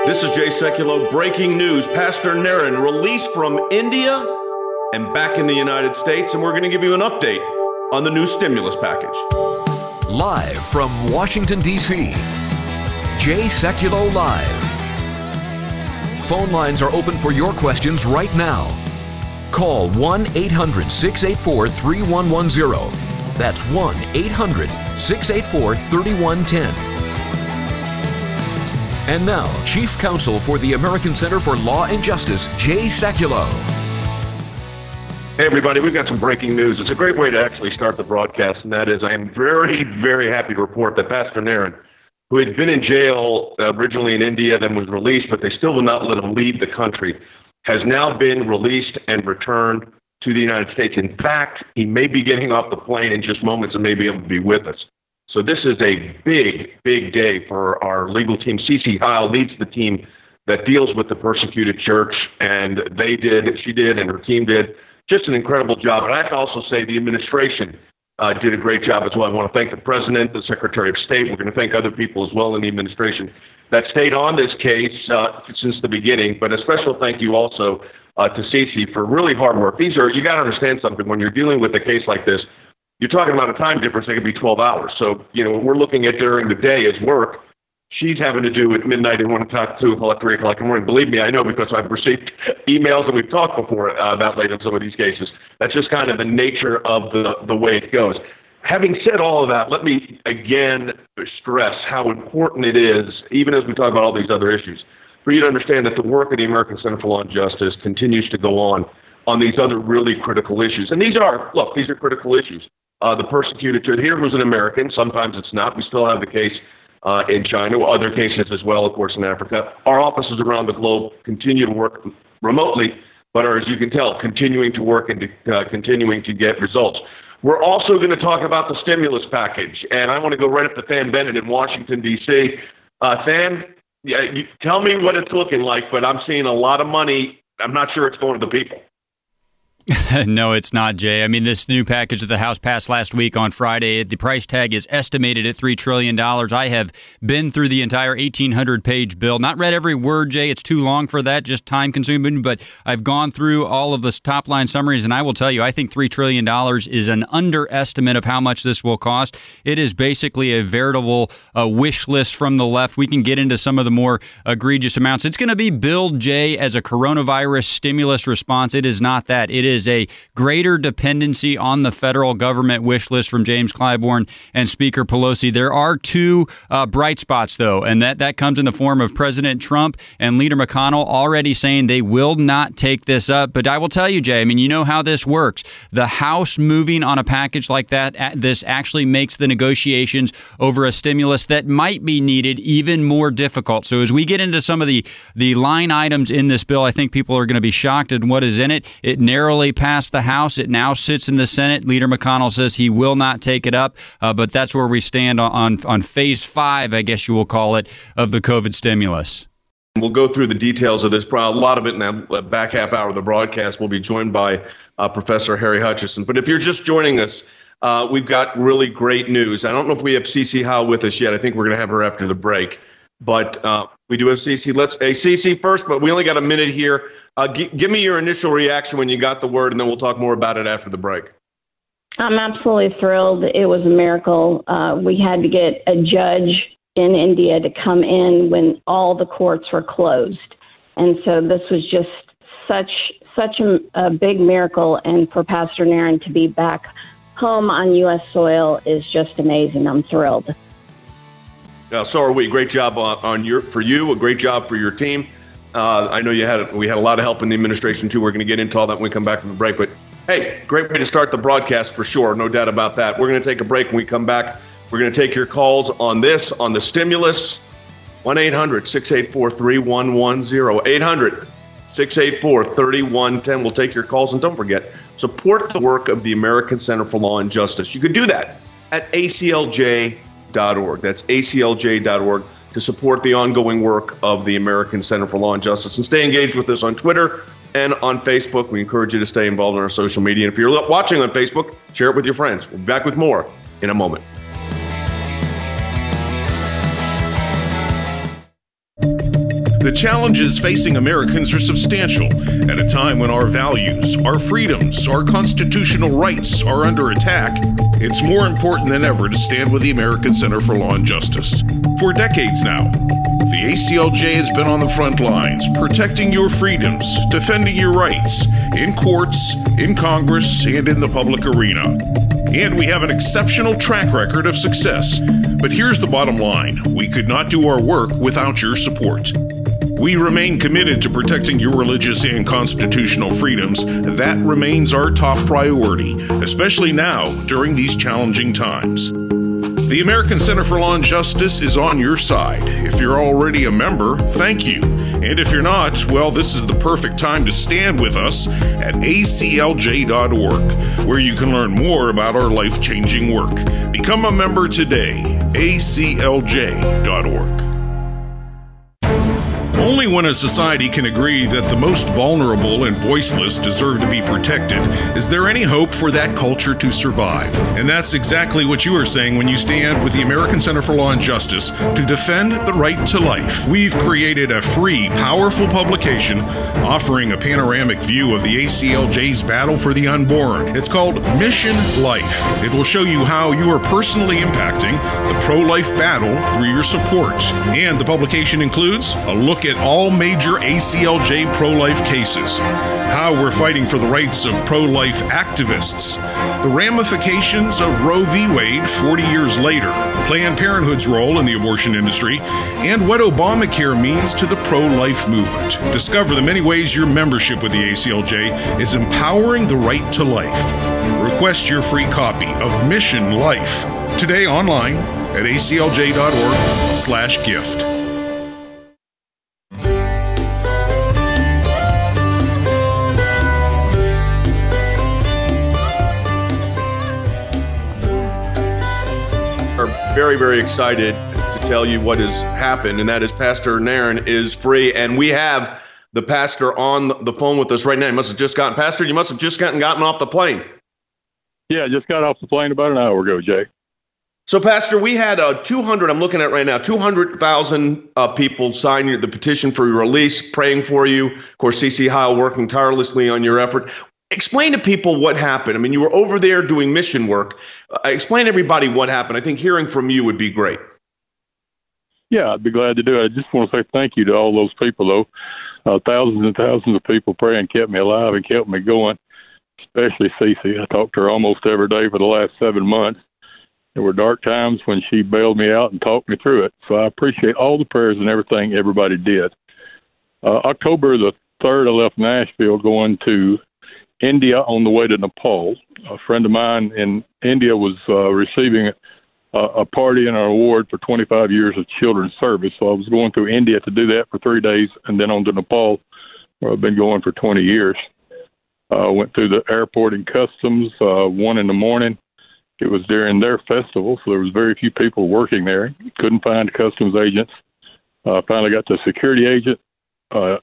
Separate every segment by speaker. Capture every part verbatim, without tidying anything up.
Speaker 1: This is Jay Sekulow. Breaking news. Pastor Naren released from India and back in the United States, and we're going to give you an update on the new stimulus package.
Speaker 2: Live from Washington, D C, Jay Sekulow Live. Phone lines are open for your questions right now. Call one eight hundred six eight four three one one zero. That's one eight hundred six eight four three one one zero. And now, Chief Counsel for the American Center for Law and Justice, Jay Sekulow.
Speaker 1: Hey, everybody, we've got some breaking news. It's a great way to actually start the broadcast, and that is I am very, very happy to report that Pastor Naren, who had been in jail uh, originally in India, then was released, but they still will not let him leave the country, has now been released and returned to the United States. In fact, he may be getting off the plane in just moments and may be able to be with us. So this is a big, big day for our legal team. Cece Heil leads the team that deals with the persecuted church, and they did, she did, and her team did just an incredible job. And I have to also say the administration uh, did a great job as well. I want to thank the President, the Secretary of State. We're going to thank other people as well in the administration that stayed on this case uh, since the beginning. But a special thank you also uh, to Cece for really hard work. These are, you got to understand something. When you're dealing with a case like this, you're talking about a time difference that could be twelve hours. So, you know, we're looking at during the day as work. She's having to do at midnight and want to talk to at three o'clock in the morning. Believe me, I know because I've received emails and we've talked before uh, about late in some of these cases. That's just kind of the nature of the, the way it goes. Having said all of that, let me again stress how important it is, even as we talk about all these other issues, for you to understand that the work of the American Center for Law and Justice continues to go on on these other really critical issues. And these are, look, these are critical issues. Uh, the persecuted church here was an American. Sometimes it's not. We still have the case uh, in China, other cases as well, of course, in Africa. Our offices around the globe continue to work remotely, but are, as you can tell, continuing to work and to, uh, continuing to get results. We're also going to talk about the stimulus package, and I want to go right up to Than Bennett in Washington, D C. Uh, Than, yeah, you, tell me what it's looking like, but I'm seeing a lot of money. I'm not sure it's going to the people.
Speaker 3: No, it's not, Jay. I mean, this new package that the House passed last week on Friday, the price tag is estimated at three trillion dollars. I have been through the entire eighteen hundred page bill. Not read every word, Jay. It's too long for that, just time-consuming. But I've gone through all of the top-line summaries, and I will tell you, I think three trillion dollars is an underestimate of how much this will cost. It is basically a veritable uh, wish list from the left. We can get into some of the more egregious amounts. It's going to be billed, Jay, as a coronavirus stimulus response. It is not that. It is a greater dependency on the federal government wish list from James Clyburn and Speaker Pelosi. There are two uh, bright spots, though, and that, that comes in the form of President Trump and Leader McConnell already saying they will not take this up. But I will tell you, Jay, I mean, you know how this works. The House moving on a package like that, this actually makes the negotiations over a stimulus that might be needed even more difficult. So as we get into some of the, the line items in this bill, I think people are going to be shocked at what is in it. It narrowly passed the House. It now sits in the Senate. Leader McConnell says he will not take it up, uh, but that's where we stand on, on, on phase five, I guess you will call it, of the COVID stimulus.
Speaker 1: We'll go through the details of this. A lot of it in the back half hour of the broadcast. We'll be joined by uh, Professor Harry Hutchison. But if you're just joining us, uh, we've got really great news. I don't know if we have Cece Heil with us yet. I think we're going to have her after the break. But uh, we do have Cece. Let's, hey, Cece first, but we only got a minute here. Uh, g- give me your initial reaction when you got the word, and then we'll talk more about it after the break.
Speaker 4: I'm absolutely thrilled. It was a miracle. Uh, we had to get a judge in India to come in when all the courts were closed. And so this was just such such a, a big miracle. And for Pastor Naren to be back home on U S soil is just amazing. I'm thrilled.
Speaker 1: Uh, so are we. Great job on, on your for you. A great job for your team. Uh, I know you had we had a lot of help in the administration too. We're going to get into all that when we come back from the break. But hey, great way to start the broadcast for sure. No doubt about that. We're going to take a break. When we come back, we're going to take your calls on this, on the stimulus. one eight hundred six eight four three one one zero. eight hundred six eight four three one one zero. We'll take your calls. And don't forget, support the work of the American Center for Law and Justice. You can do that at A C L J dot org. That's A C L J dot org to support the ongoing work of the American Center for Law and Justice. And stay engaged with us on Twitter and on Facebook. We encourage you to stay involved in our social media. And if you're watching on Facebook, share it with your friends. We'll be back with more in a moment.
Speaker 5: The challenges facing Americans are substantial at a time when our values, our freedoms, our constitutional rights are under attack. It's more important than ever to stand with the American Center for Law and Justice. For decades now, the A C L J has been on the front lines, protecting your freedoms, defending your rights, in courts, in Congress, and in the public arena. And we have an exceptional track record of success. But here's the bottom line. We could not do our work without your support. We remain committed to protecting your religious and constitutional freedoms. That remains our top priority, especially now during these challenging times. The American Center for Law and Justice is on your side. If you're already a member, thank you. And if you're not, well, this is the perfect time to stand with us at A C L J dot org, where you can learn more about our life-changing work. Become a member today, A C L J dot org. Only when a society can agree that the most vulnerable and voiceless deserve to be protected is there any hope for that culture to survive. And that's exactly what you are saying when you stand with the American Center for Law and Justice to defend the right to life. We've created a free, powerful publication offering a panoramic view of the A C L J's battle for the unborn. It's called Mission Life. It will show you how you are personally impacting the pro-life battle through your support. And the publication includes a look at all major A C L J pro-life cases, how we're fighting for the rights of pro-life activists, the ramifications of Roe v. Wade forty years later, Planned Parenthood's role in the abortion industry, and what Obamacare means to the pro-life movement. Discover the many ways your membership with the A C L J is empowering the right to life. Request your free copy of Mission Life today online at A C L J dot org slash gift.
Speaker 1: Very, very excited to tell you what has happened, and that is Pastor Nairn is free, and we have the pastor on the phone with us right now. He must have just gotten, Pastor, you must have just gotten gotten off the plane.
Speaker 6: Yeah, just got off the plane about an hour ago, Jay.
Speaker 1: So, Pastor, we had uh, two hundred, I'm looking at right now, two hundred thousand uh, people sign the petition for your release, praying for you. Of course, C C Heil working tirelessly on your effort. Explain to people what happened. I mean, you were over there doing mission work. Uh, explain to everybody what happened. I think hearing from you would be great.
Speaker 6: Yeah, I'd be glad to do it. I just want to say thank you to all those people, though. Uh, thousands and thousands of people praying kept me alive and kept me going, especially Cece. I talked to her almost every day for the last seven months. There were dark times when she bailed me out and talked me through it. So I appreciate all the prayers and everything everybody did. Uh, October the third, I left Nashville going to India on the way to Nepal. A friend of mine in India was uh, receiving a, a party and an award for twenty-five years of children's service. So I was going through India to do that for three days and then on to Nepal, where I've been going for twenty years. I uh, went through the airport and customs, uh, one in the morning. It was during their festival, so there was very few people working there. Couldn't find customs agents. Uh, finally got to a security agent. Uh,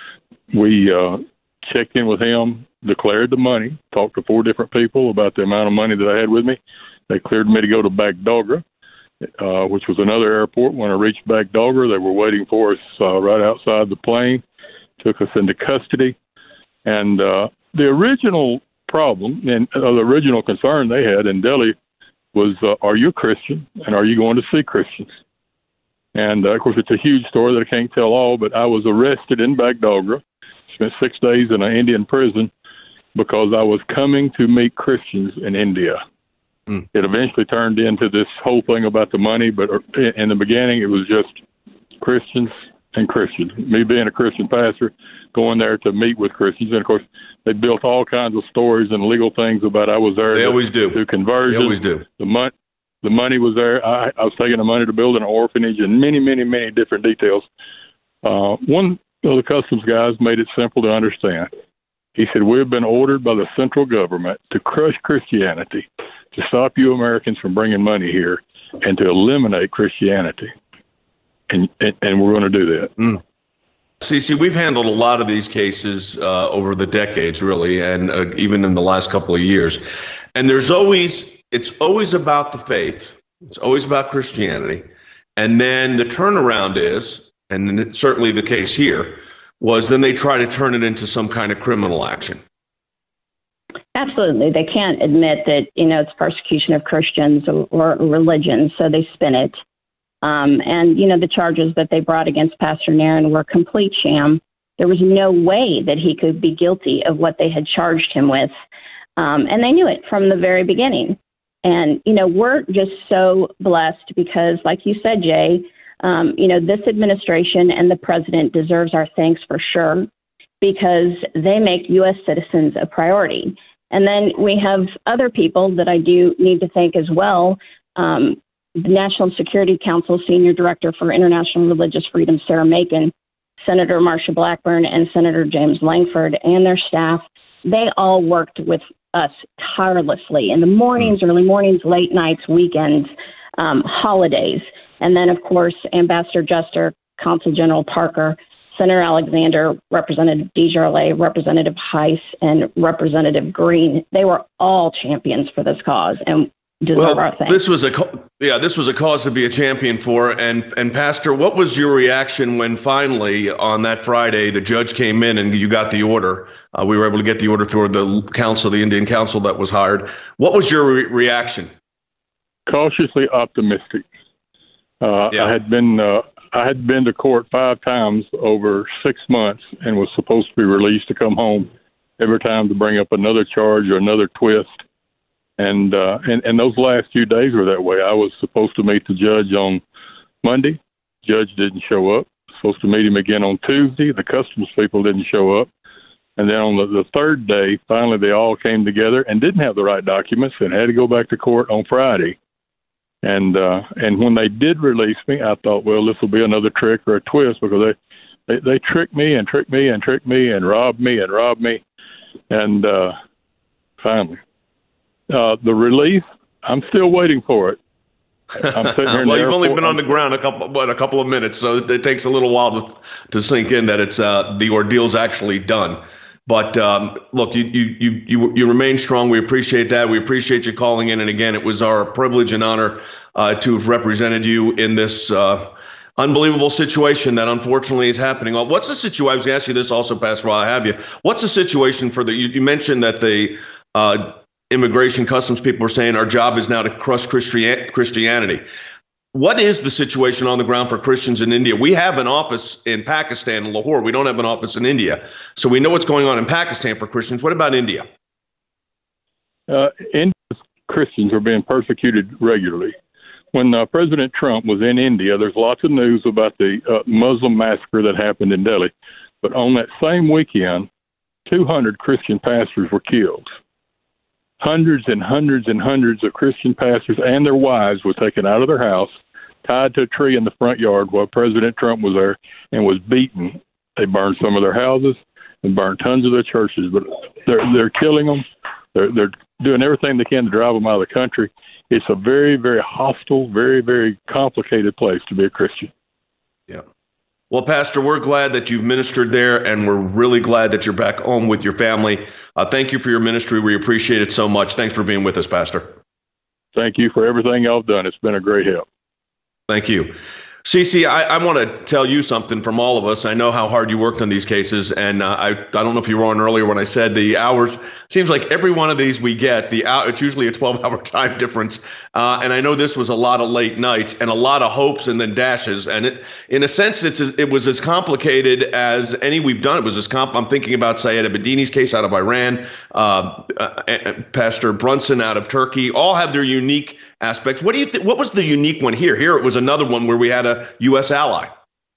Speaker 6: we uh, checked in with him, declared the money, talked to four different people about the amount of money that I had with me. They cleared me to go to Bagdogra, uh, which was another airport. When I reached Bagdogra, they were waiting for us uh, right outside the plane, took us into custody. And uh, the original problem and uh, the original concern they had in Delhi was, uh, are you a Christian and are you going to see Christians? And, uh, of course, it's a huge story that I can't tell all, but I was arrested in Bagdogra, spent six days in an Indian prison because I was coming to meet Christians in India. Mm. It eventually turned into this whole thing about the money, but in the beginning it was just Christians and Christians. Me being a Christian pastor, going there to meet with Christians. And, of course, they built all kinds of stories and legal things about I was there
Speaker 1: they
Speaker 6: to,
Speaker 1: always do.
Speaker 6: to conversion.
Speaker 1: They always do.
Speaker 6: The, mon- the money was there. I, I was taking the money to build an orphanage and many, many, many different details. Uh, one of the customs guys made it simple to understand. He said, we've been ordered by the central government to crush Christianity, to stop you Americans from bringing money here, and to eliminate Christianity. And and, and we're going to do that.
Speaker 1: Mm. See, see, we've handled a lot of these cases uh, over the decades, really, and uh, even in the last couple of years. And there's always, it's always about the faith. It's always about Christianity. And then the turnaround is and it's certainly the case here, was then they try to turn it into some kind of criminal action.
Speaker 4: Absolutely. They can't admit that, you know, it's persecution of Christians or, or religion, so they spin it. Um, and, you know, the charges that they brought against Pastor Nairn were a complete sham. There was no way that he could be guilty of what they had charged him with. Um, and they knew it from the very beginning. And, you know, we're just so blessed because, like you said, Jay, um, you know, this administration and the president deserves our thanks for sure, because they make U S citizens a priority. And then we have other people that I do need to thank as well. Um, the National Security Council Senior Director for International Religious Freedom, Sarah Macon, Senator Marsha Blackburn, and Senator James Langford and their staff. They all worked with us tirelessly in the mornings, early mornings, late nights, weekends, um, holidays. And then, of course, Ambassador Jester, Consul General Parker, Senator Alexander, Representative DeJarlais, Representative Heiss, and Representative Green. They were all champions for this cause and deserve
Speaker 1: well,
Speaker 4: our thanks.
Speaker 1: This was a yeah, this was a cause to be a champion for. And and Pastor, what was your reaction when finally on that Friday the judge came in and you got the order? Uh, we were able to get the order through the council, the Indian council that was hired. What was your re- reaction?
Speaker 6: Cautiously optimistic. Uh, yeah. I had been. Uh, I had been to court five times over six months and was supposed to be released to come home every time to bring up another charge or another twist. And, uh, and, and those last few days were that way. I was supposed to meet the judge on Monday. Judge didn't show up. Supposed to meet him again on Tuesday. The customs people didn't show up. And then on the, the third day, finally they all came together and didn't have the right documents and had to go back to court on Friday. And uh, and when they did release me, I thought, well, this will be another trick or a twist, because they, they, they tricked me and tricked me and tricked me and robbed me and robbed me. And uh, finally, uh, the release, I'm still waiting for it. I'm sitting here in
Speaker 1: well,
Speaker 6: the
Speaker 1: you've only
Speaker 6: airport.
Speaker 1: been on the ground a couple, what, a couple of minutes, so it takes a little while to to sink in that it's uh, the ordeal's actually done. But um, look, you, you you you you remain strong. We appreciate that. We appreciate you calling in. And again, it was our privilege and honor uh, to have represented you in this uh, unbelievable situation that unfortunately is happening. Well, what's the situation? I was going to ask you this also, Pastor, while I have you. What's the situation for the? You, you mentioned that the uh, immigration customs people are saying our job is now to crush Christian, Christianity. What is the situation on the ground for Christians in India? We have an office in Pakistan, in Lahore. We don't have an office in India. So we know what's going on in Pakistan for Christians. What about India?
Speaker 6: Uh, India's Christians are being persecuted regularly. When uh, President Trump was in India, there's lots of news about the uh, Muslim massacre that happened in Delhi. But on that same weekend, two hundred Christian pastors were killed. Hundreds and hundreds and hundreds of Christian pastors and their wives were taken out of their house, tied to a tree in the front yard while President Trump was there, and was beaten. They burned some of their houses and burned tons of their churches, but they're they're killing them. They're they're doing everything they can to drive them out of the country. It's a very, very hostile, very, very complicated place to be a Christian.
Speaker 1: Yeah. Well, Pastor, we're glad that you've ministered there, and we're really glad that you're back home with your family. Uh, thank you for your ministry. We appreciate it so much. Thanks for being with us, Pastor.
Speaker 6: Thank you for everything y'all have done. It's been a great help.
Speaker 1: Thank you. Cece, I, I want to tell you something from all of us. I know how hard you worked on these cases, and uh, I, I don't know if you were on earlier when I said the hours. Seems like every one of these we get, the hour, it's usually a twelve-hour time difference. Uh, and I know this was a lot of late nights and a lot of hopes and then dashes. And it, in a sense, it's as, it was as complicated as any we've done. It was as comp. I'm thinking about Sayed Abedini's case out of Iran, uh, uh, Pastor Brunson out of Turkey. All have their unique aspects. What do you think? What was the unique one here? Here it was another one where we had a U S ally.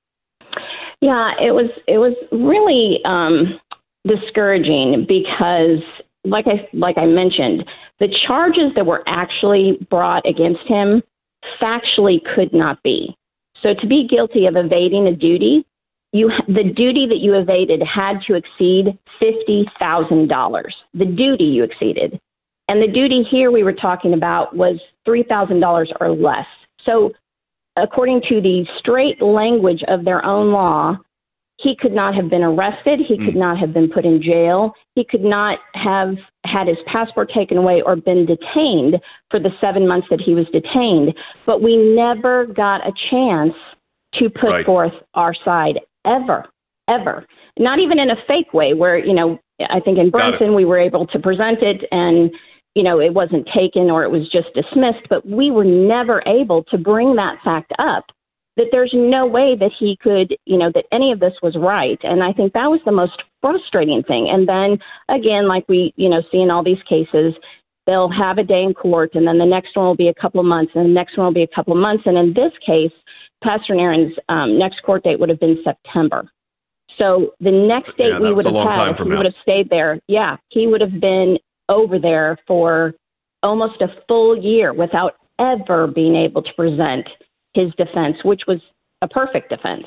Speaker 4: Yeah, it was it was really um, discouraging because, like I like I mentioned, the charges that were actually brought against him factually could not be. So to be guilty of evading a duty, you the duty that you evaded had to exceed fifty thousand dollars. The duty you exceeded. And the duty here we were talking about was three thousand dollars or less. So according to the straight language of their own law, he could not have been arrested. He mm. could not have been put in jail. He could not have had his passport taken away or been detained for the seven months that he was detained. But we never got a chance to put
Speaker 1: Right.
Speaker 4: forth our side ever, ever. Not even in a fake way where, you know, I think in
Speaker 1: Got it.
Speaker 4: Brunson we were able to present it and, you know, it wasn't taken or it was just dismissed, but we were never able to bring that fact up, that there's no way that he could, you know, that any of this was right. And I think that was the most frustrating thing. And then again, like we, you know, see in all these cases, they'll have a day in court and then the next one will be a couple of months and the next one will be a couple of months. And in this case, Pastor Nairn's um, next court date would have been September. So the next date
Speaker 1: Yeah,
Speaker 4: we
Speaker 1: that was
Speaker 4: would
Speaker 1: a
Speaker 4: have
Speaker 1: long time
Speaker 4: had,
Speaker 1: from
Speaker 4: he
Speaker 1: now.
Speaker 4: would have stayed there. Yeah, he would have been over there for almost a full year without ever being able to present his defense, which was a perfect defense.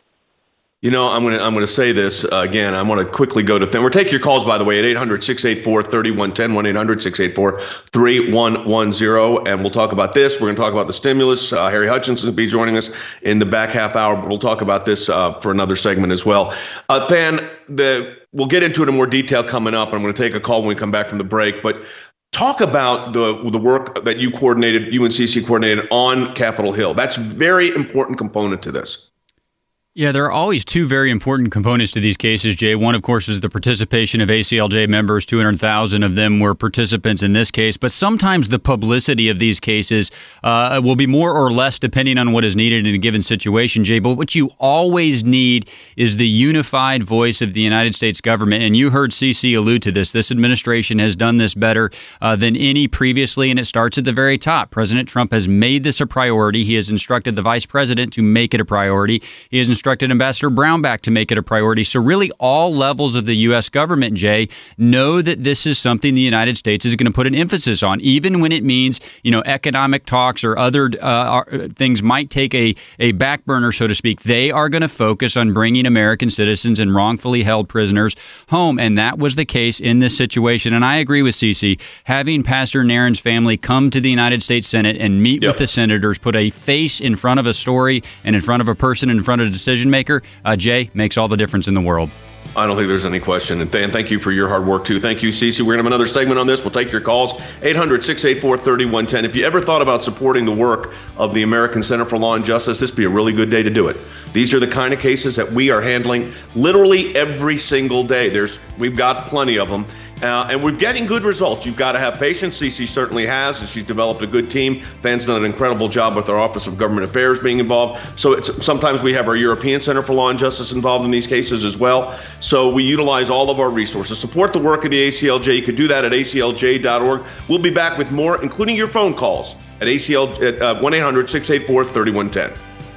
Speaker 1: You know, I'm going to I'm going to say this uh, again. I want to quickly go to th- we're taking your calls, by the way, at eight hundred, six eight four, three one one zero, one eight hundred, six eight four, three one one zero. And we'll talk about this. We're going to talk about the stimulus. Uh, Harry Hutchinson will be joining us in the back half hour, but we'll talk about this uh, for another segment as well. Uh, Than, the, we'll get into it in more detail coming up. I'm going to take a call when we come back from the break. But talk about the the work that you coordinated, you and C C coordinated on Capitol Hill. That's a very important component to this.
Speaker 3: Yeah, there are always two very important components to these cases, Jay. One, of course, is the participation of A C L J members. two hundred thousand of them were participants in this case. But sometimes the publicity of these cases uh, will be more or less depending on what is needed in a given situation, Jay. But what you always need is the unified voice of the United States government. And you heard C C allude to this. This administration has done this better uh, than any previously, and it starts at the very top. President Trump has made this a priority. He has instructed the vice president to make it a priority. He has instructed Ambassador Brownback to make it a priority. So really all levels of the U S government, Jay, know that this is something the United States is going to put an emphasis on, even when it means, you know, economic talks or other uh, things might take a, a back burner, so to speak. They are going to focus on bringing American citizens and wrongfully held prisoners home. And that was the case in this situation. And I agree with Cece. Having Pastor Nairn's family come to the United States Senate and meet
Speaker 1: Yep.
Speaker 3: with the senators, put a face in front of a story and in front of a person, in front of a decision maker, uh, Jay, makes all the difference in the world.
Speaker 1: I don't think there's any question. And Than, thank you for your hard work, too. Thank you, Cece. We're going to have another segment on this. We'll take your calls, eight hundred, six eight four, three one one zero. If you ever thought about supporting the work of the American Center for Law and Justice, this would be a really good day to do it. These are the kind of cases that we are handling literally every single day. There's, we've got plenty of them. Uh, and we're getting good results. You've got to have patience. Cece certainly has, and she's developed a good team. Than's done an incredible job with our Office of Government Affairs being involved. So it's, sometimes we have our European Center for Law and Justice involved in these cases as well. So we utilize all of our resources. Support the work of the A C L J. You can do that at A C L J dot org. We'll be back with more, including your phone calls at A C L at uh, one eight hundred, six eight four, three one one zero.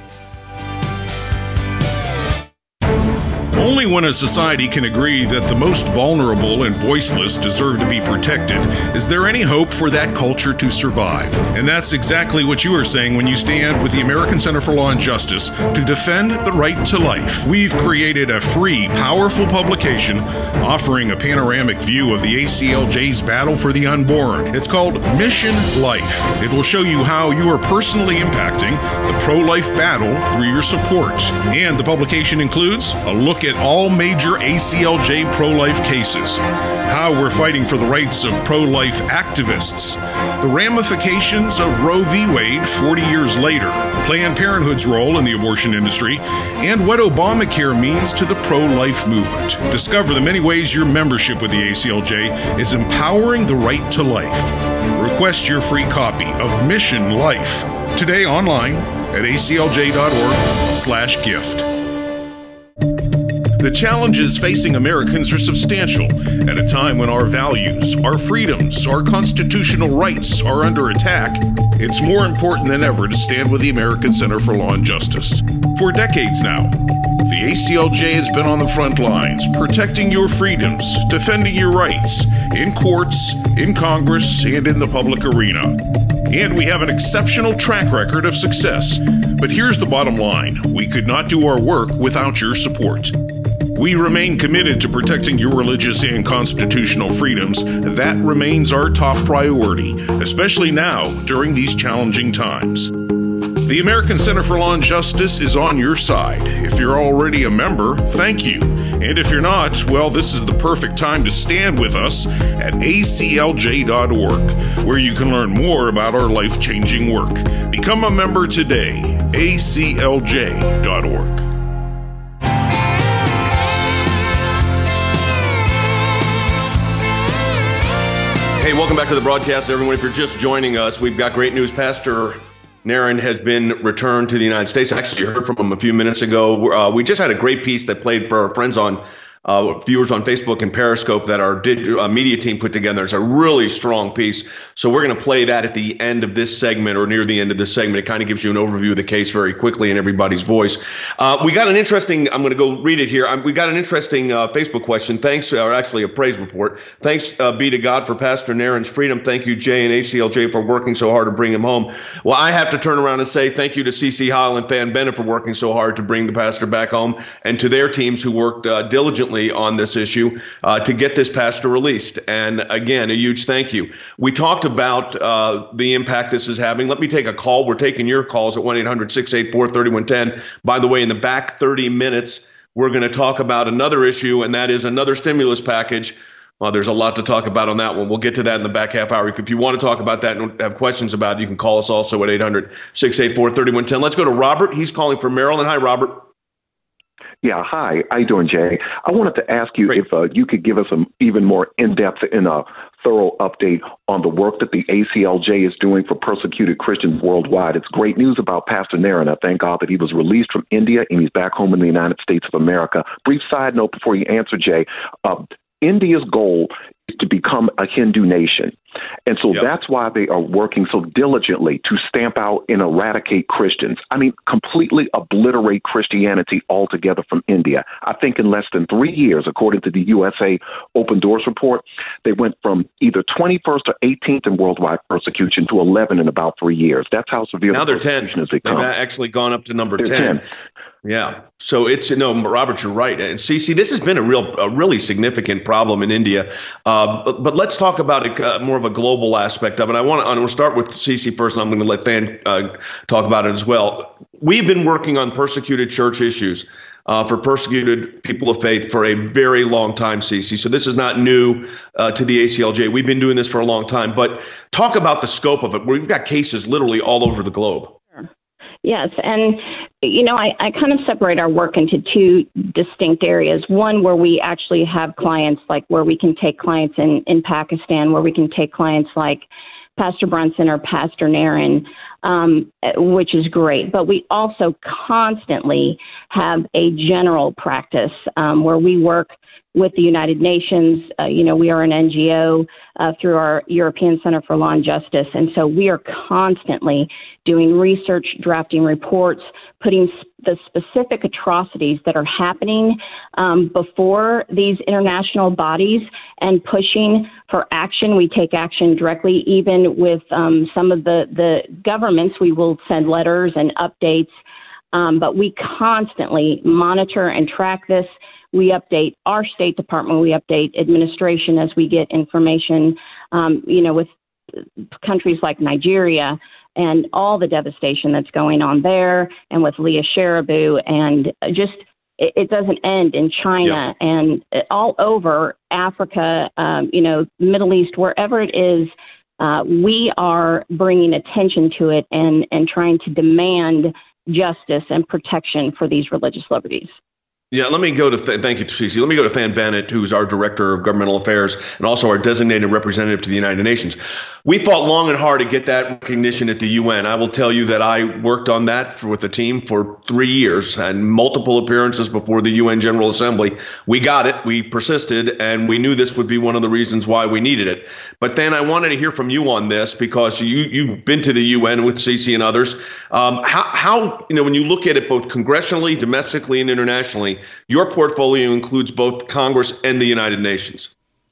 Speaker 5: Only when a society can agree that the most vulnerable and voiceless deserve to be protected is there any hope for that culture to survive. And that's exactly what you are saying when you stand with the American Center for Law and Justice to defend the right to life. We've created a free, powerful publication offering a panoramic view of the A C L J's battle for the unborn. It's called Mission Life. It will show you how you are personally impacting the pro-life battle through your support. And the publication includes a look at all major A C L J pro-life cases, how we're fighting for the rights of pro-life activists, the ramifications of Roe v. Wade forty years later, Planned Parenthood's role in the abortion industry, and what Obamacare means to the pro-life movement. Discover the many ways your membership with the A C L J is empowering the right to life. Request your free copy of Mission Life today online at A C L J dot org slash gift. The challenges facing Americans are substantial at a time when our values, our freedoms, our constitutional rights are under attack. It's more important than ever to stand with the American Center for Law and Justice. For decades now, the A C L J has been on the front lines, protecting your freedoms, defending your rights, in courts, in Congress, and in the public arena. And we have an exceptional track record of success. But here's the bottom line. We could not do our work without your support. We remain committed to protecting your religious and constitutional freedoms. That remains our top priority, especially now during these challenging times. The American Center for Law and Justice is on your side. If you're already a member, thank you. And if you're not, well, this is the perfect time to stand with us at A C L J dot org, where you can learn more about our life-changing work. Become a member today. A C L J dot org.
Speaker 1: Hey, welcome back to the broadcast, everyone. If you're just joining us, we've got great news. Pastor Narin has been returned to the United States. Actually, you heard from him a few minutes ago. Uh, we just had a great piece that played for our friends on Uh, viewers on Facebook and Periscope that our digital, uh, media team put together. It's a really strong piece. So we're going to play that at the end of this segment or near the end of this segment. It kind of gives you an overview of the case very quickly in everybody's voice. Uh, we got an interesting, I'm going to go read it here. Um, we got an interesting uh, Facebook question. Thanks, or actually a praise report. Thanks uh, be to God for Pastor Narin's freedom. Thank you, Jay and A C L J, for working so hard to bring him home. Well, I have to turn around and say thank you to C C Howell and Fan Bennett for working so hard to bring the pastor back home, and to their teams who worked uh, diligently on this issue. Uh, to get this pastor released. And again, a huge thank you. We talked about uh, the impact this is having. Let me take a call. We're taking your calls at one eight hundred six eight four three one one zero. By the way, in the back thirty minutes, we're going to talk about another issue, and that is another stimulus package. Well, there's a lot to talk about on that one. We'll get to that in the back half hour. If you want to talk about that and have questions about it, you can call us also at eight hundred six eight four three one one zero. Let's go to Robert. He's calling from Maryland. Hi, Robert.
Speaker 7: Yeah, hi. How you doing, Jay? I wanted to ask you Great. if uh, you could give us an even more in-depth and a thorough update on the work that the A C L J is doing for persecuted Christians worldwide. It's great news about Pastor Narin. I thank God that he was released from India and he's back home in the United States of America. Brief side note before you answer, Jay. Uh, India's goal is to become a Hindu nation. And so yep. that's why they are working so diligently to stamp out and eradicate Christians. I mean, completely obliterate Christianity altogether from India. I think in less than three years, according to the U S A Open Doors report, they went from either twenty-first or eighteenth in worldwide persecution to eleven in about three years. That's how severe
Speaker 1: now
Speaker 7: the
Speaker 1: they're ten.
Speaker 7: Has become.
Speaker 1: They've actually gone up to number
Speaker 7: they're
Speaker 1: ten.
Speaker 7: ten.
Speaker 1: Yeah. So it's, no, Robert, you're right. And Cece, this has been a real, a really significant problem in India. Uh, but, but let's talk about it, uh, more of a global aspect of it. I want to, we'll start with Cece first, and I'm going to let Fan uh, talk about it as well. We've been working on persecuted church issues uh, for persecuted people of faith for a very long time, Cece. So this is not new uh, to the A C L J. We've been doing this for a long time. But talk about the scope of it. We've got cases literally all over the globe.
Speaker 4: Yes. And, you know, I, I kind of separate our work into two distinct areas. One where we actually have clients, like where we can take clients in, in Pakistan, where we can take clients like Pastor Brunson or Pastor Narin, um, which is great. But we also constantly have a general practice um, where we work with the United Nations. Uh, you know, we are an N G O uh, through our European Center for Law and Justice. And so we are constantly doing research, drafting reports, putting sp- the specific atrocities that are happening um, before these international bodies and pushing for action. We take action directly, even with um, some of the, the governments. We will send letters and updates, um, but we constantly monitor and track this. We update our State Department. We update administration as we get information, um, you know, with countries like Nigeria and all the devastation that's going on there, and with Leah Sharibu, and just it, it doesn't end in China yeah. and all over Africa, um, you know, Middle East, wherever it is. Uh, we are bringing attention to it and, and trying to demand justice and protection for these religious liberties.
Speaker 1: Yeah, let me go to, th- thank you, Cece. Let me go to Fan Bennett, who's our Director of Governmental Affairs and also our designated representative to the United Nations. We fought long and hard to get that recognition at the U N. I will tell you that I worked on that for, with the team for three years and multiple appearances before the U N General Assembly. We got it, we persisted, and we knew this would be one of the reasons why we needed it. But then I wanted to hear from you on this, because you, you've been to the U N with Cece and others. Um, how, how, you know, when you look at it both congressionally, domestically, and internationally, your portfolio includes both Congress and the United Nations.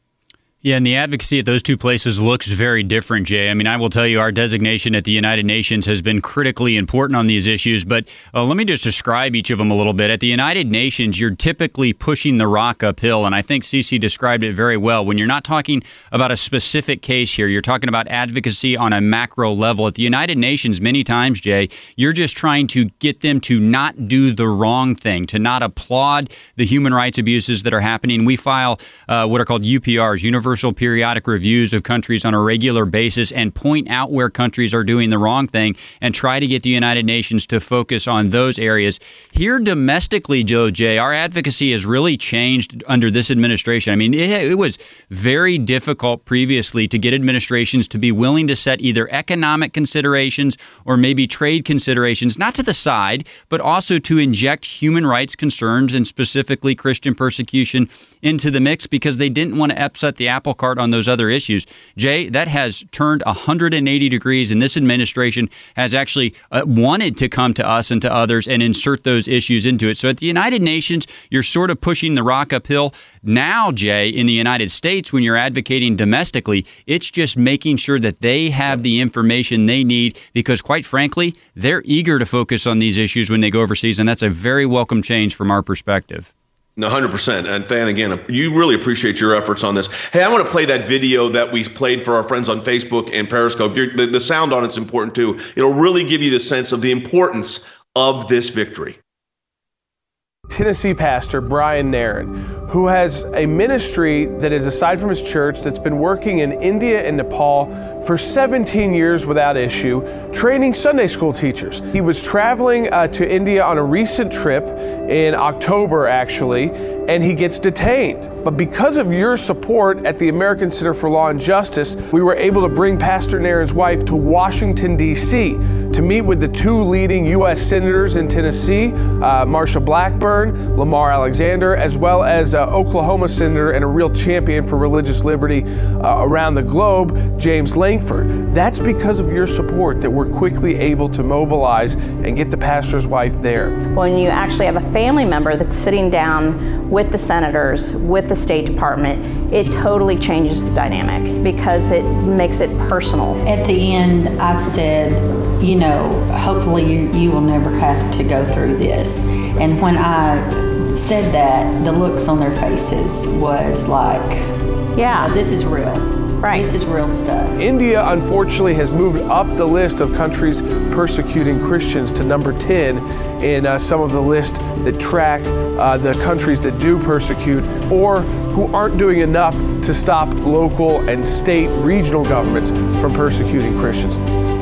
Speaker 3: Yeah, and the advocacy at those two places looks very different, Jay. I mean, I will tell you our designation at the United Nations has been critically important on these issues, but uh, let me just describe each of them a little bit. At the United Nations, you're typically pushing the rock uphill, and I think Cece described it very well. When you're not talking about a specific case here, you're talking about advocacy on a macro level. At the United Nations, many times, Jay, you're just trying to get them to not do the wrong thing, to not applaud the human rights abuses that are happening. We file uh, what are called U P Rs, Universal controversial periodic reviews of countries on a regular basis and point out where countries are doing the wrong thing and try to get the United Nations to focus on those areas. Here domestically, Joe J., our advocacy has really changed under this administration. I mean, it, it was very difficult previously to get administrations to be willing to set either economic considerations or maybe trade considerations, not to the side, but also to inject human rights concerns and specifically Christian persecution into the mix because they didn't want to upset the apple cart on those other issues. Jay, that has turned one hundred eighty degrees, and this administration has actually uh, wanted to come to us and to others and insert those issues into it. So at the United Nations, you're sort of pushing the rock uphill. Now, Jay, in the United States, when you're advocating domestically, it's just making sure that they have the information they need because, quite frankly, they're eager to focus on these issues when they go overseas, and that's a very welcome change from our perspective.
Speaker 1: one hundred percent. And Dan, again, you really appreciate your efforts on this. Hey, I want to play that video that we played for our friends on Facebook and Periscope. You're, the, the sound on it's important, too. It'll really give you the sense of the importance of this victory.
Speaker 8: Tennessee pastor Brian Nairn, who has a ministry that is aside from his church that's been working in India and Nepal for seventeen years without issue, training Sunday school teachers. He was traveling uh, to India on a recent trip in October, actually, and he gets detained. But because of your support at the American Center for Law and Justice, we were able to bring Pastor Nairn's wife to Washington, D C to meet with the two leading U S senators in Tennessee, uh, Marsha Blackburn, Lamar Alexander, as well as uh, Oklahoma senator and a real champion for religious liberty uh, around the globe, James Lankford. That's because of your support that we're quickly able to mobilize and get the pastor's wife there.
Speaker 9: When you actually have a family member that's sitting down with the senators, with the State Department, it totally changes the dynamic because it makes it personal.
Speaker 10: At the end, I said, you know, hopefully you, you will never have to go through this. And when I said that, the looks on their faces was like, yeah, this is real. Right. This is real stuff.
Speaker 8: India, unfortunately, has moved up the list of countries persecuting Christians to number ten in uh, some of the lists that track uh, the countries that do persecute or who aren't doing enough to stop local and state regional governments from persecuting Christians.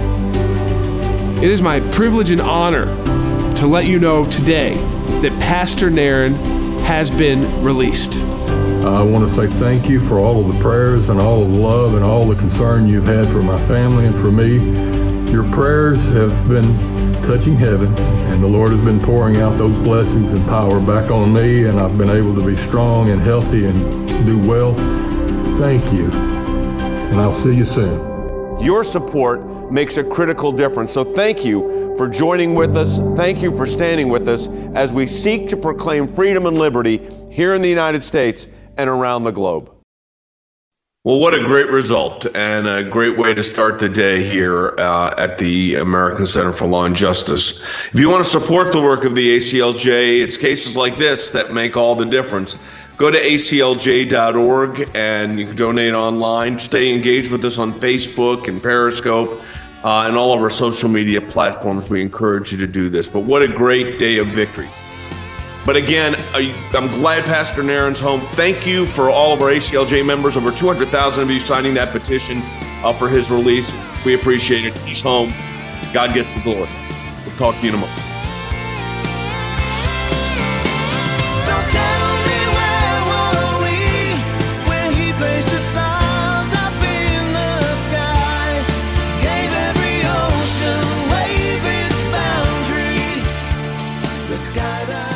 Speaker 8: It is my privilege and honor to let you know today that Pastor Nairn has been released.
Speaker 11: I want to say thank you for all of the prayers and all of the love and all the concern you've had for my family and for me. Your prayers have been touching heaven, and the Lord has been pouring out those blessings and power back on me, and I've been able to be strong and healthy and do well. Thank you, and I'll see you soon.
Speaker 12: Your support makes a critical difference, so thank you for joining with us. Thank you for standing with us as we seek to proclaim freedom and liberty here in the United States and around the globe.
Speaker 1: Well, what a great result and a great way to start the day here uh, at the American Center for Law and Justice. If you want to support the work of the A C L J, it's cases like this that make all the difference. Go to A C L J dot org and you can donate online. Stay engaged with us on Facebook and Periscope uh, and all of our social media platforms. We encourage you to do this. But what a great day of victory. But again, I'm glad Pastor Nairn's home. Thank you for all of our A C L J members, over two hundred thousand of you signing that petition uh, for his release. We appreciate it. He's home. God gets the glory. We'll talk to you in a moment.
Speaker 13: So tell me, where were we when he placed the stars up in the sky? Gave every ocean wave its boundary. The sky that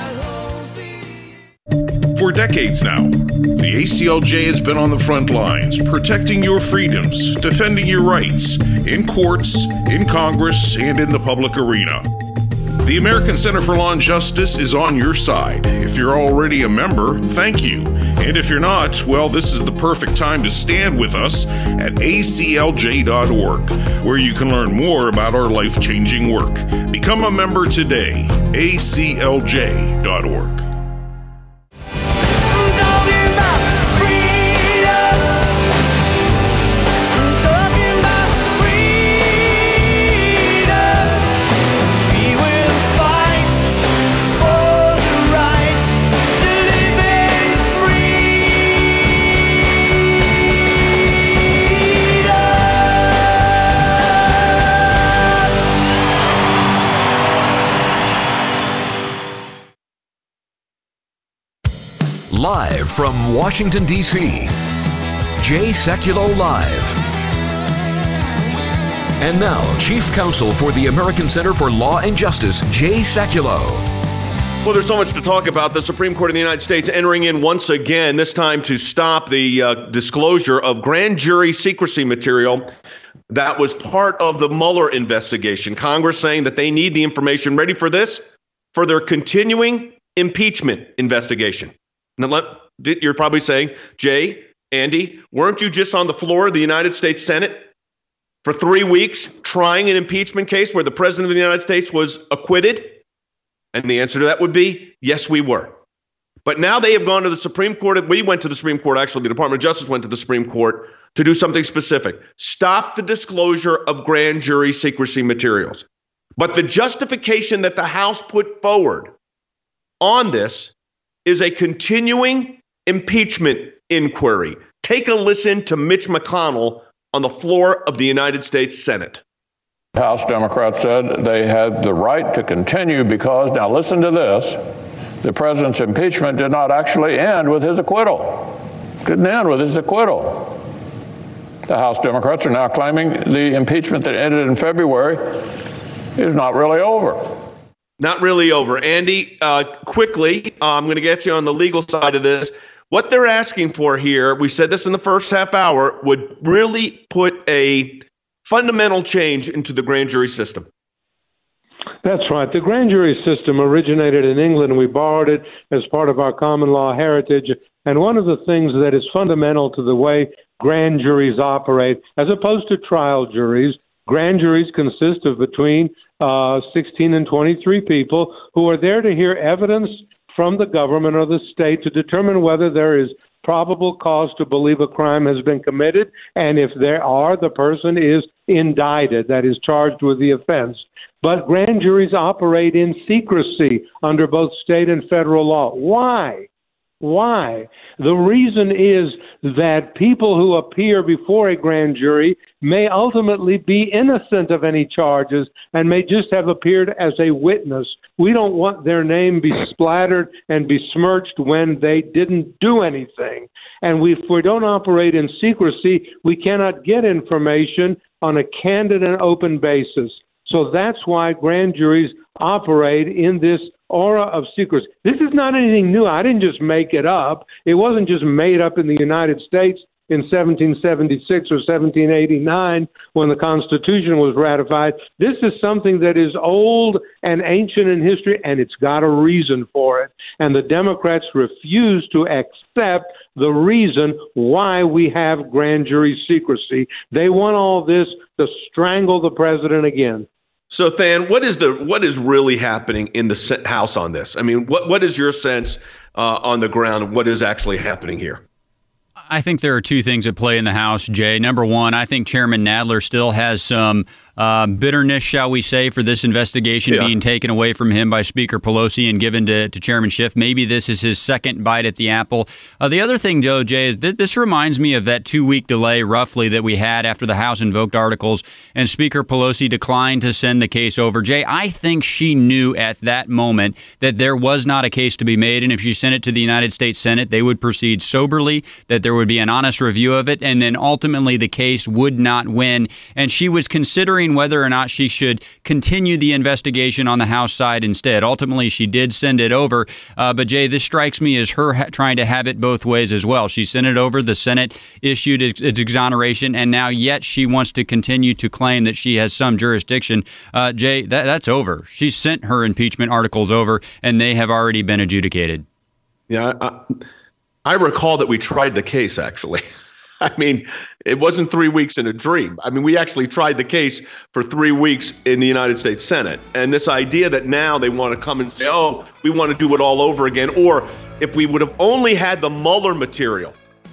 Speaker 5: For decades now, the A C L J has been on the front lines, protecting your freedoms, defending your rights, in courts, in Congress, and in the public arena. The American Center for Law and Justice is on your side. If you're already a member, thank you. And if you're not, well, this is the perfect time to stand with us at A C L J dot org, where you can learn more about our life-changing work. Become a member today, A C L J dot org.
Speaker 2: Live from Washington, D C, Jay Sekulow Live. And now, Chief Counsel for the American Center for Law and Justice, Jay Sekulow.
Speaker 12: Well, there's so much to talk about. The Supreme Court of the United States entering in once again, this time to stop the uh, disclosure of grand jury secrecy material that was part of the Mueller investigation. Congress saying that they need the information, ready for this, for their continuing impeachment investigation. Now, let, you're probably saying, Jay, Andy, weren't you just on the floor of the United States Senate for three weeks trying an impeachment case where the president of the United States was acquitted? And the answer to that would be, yes, we were. But now they have gone to the Supreme Court. We went to the Supreme Court, actually, the Department of Justice went to the Supreme Court to do something specific. Stop the disclosure of grand jury secrecy materials. But the justification that the House put forward on this is a continuing impeachment inquiry. Take a listen to Mitch McConnell on the floor of the United States Senate.
Speaker 14: House Democrats said they had the right to continue because, now listen to this, the president's impeachment did not actually end with his acquittal. Didn't end with his acquittal. The House Democrats are now claiming the impeachment that ended in February is not really over.
Speaker 12: Not really over. Andy, uh, quickly, uh, I'm going to get you on the legal side of this. What they're asking for here, we said this in the first half hour, would really put a fundamental change into the grand jury system.
Speaker 15: That's right. The grand jury system originated in England. We borrowed it as part of our common law heritage. And one of the things that is fundamental to the way grand juries operate, as opposed to trial juries, grand juries consist of between uh, sixteen and twenty-three people who are there to hear evidence from the government or the state to determine whether there is probable cause to believe a crime has been committed, and if there are, the person is indicted, that is, charged with the offense. But grand juries operate in secrecy under both state and federal law. Why? Why? The reason is that people who appear before a grand jury may ultimately be innocent of any charges and may just have appeared as a witness. We don't want their name besplattered and besmirched when they didn't do anything. And we, if we don't operate in secrecy, we cannot get information on a candid and open basis. So that's why grand juries operate in this aura of secrecy. This is not anything new. I didn't just make it up. It wasn't just made up in the United States in seventeen seventy-six or seventeen eighty-nine when the Constitution was ratified. This is something that is old and ancient in history, and it's got a reason for it. And the Democrats refuse to accept the reason why we have grand jury secrecy. They want all this to strangle the president again.
Speaker 12: So, Than, what is the what is really happening in the House on this? I mean, what what is your sense uh, on the ground of what is actually happening here?
Speaker 3: I think there are two things at play in the House, Jay. Number one, I think Chairman Nadler still has some uh, bitterness, shall we say, for this investigation yeah. being taken away from him by Speaker Pelosi and given to, to Chairman Schiff. Maybe this is his second bite at the apple. Uh, the other thing, though, Jay, is that this reminds me of that two-week delay, roughly, that we had after the House invoked articles and Speaker Pelosi declined to send the case over. Jay, I think she knew at that moment that there was not a case to be made, and if she sent it to the United States Senate, they would proceed soberly, that there would be an honest review of it, and then ultimately the case would not win. And she was considering whether or not she should continue the investigation on the House side instead. Ultimately, she did send it over. Uh, but, Jay, this strikes me as her ha- trying to have it both ways as well. She sent it over. The Senate issued its, its exoneration, and now yet she wants to continue to claim that she has some jurisdiction. Uh, Jay, that, that's over. She sent her impeachment articles over, and they have already been adjudicated.
Speaker 12: Yeah, I, I recall that we tried the case, actually. I mean, it wasn't three weeks in a dream. I mean, we actually tried the case for three weeks in the United States Senate. And this idea that now they want to come and say, oh, we want to do it all over again. Or if we would have only had the Mueller material,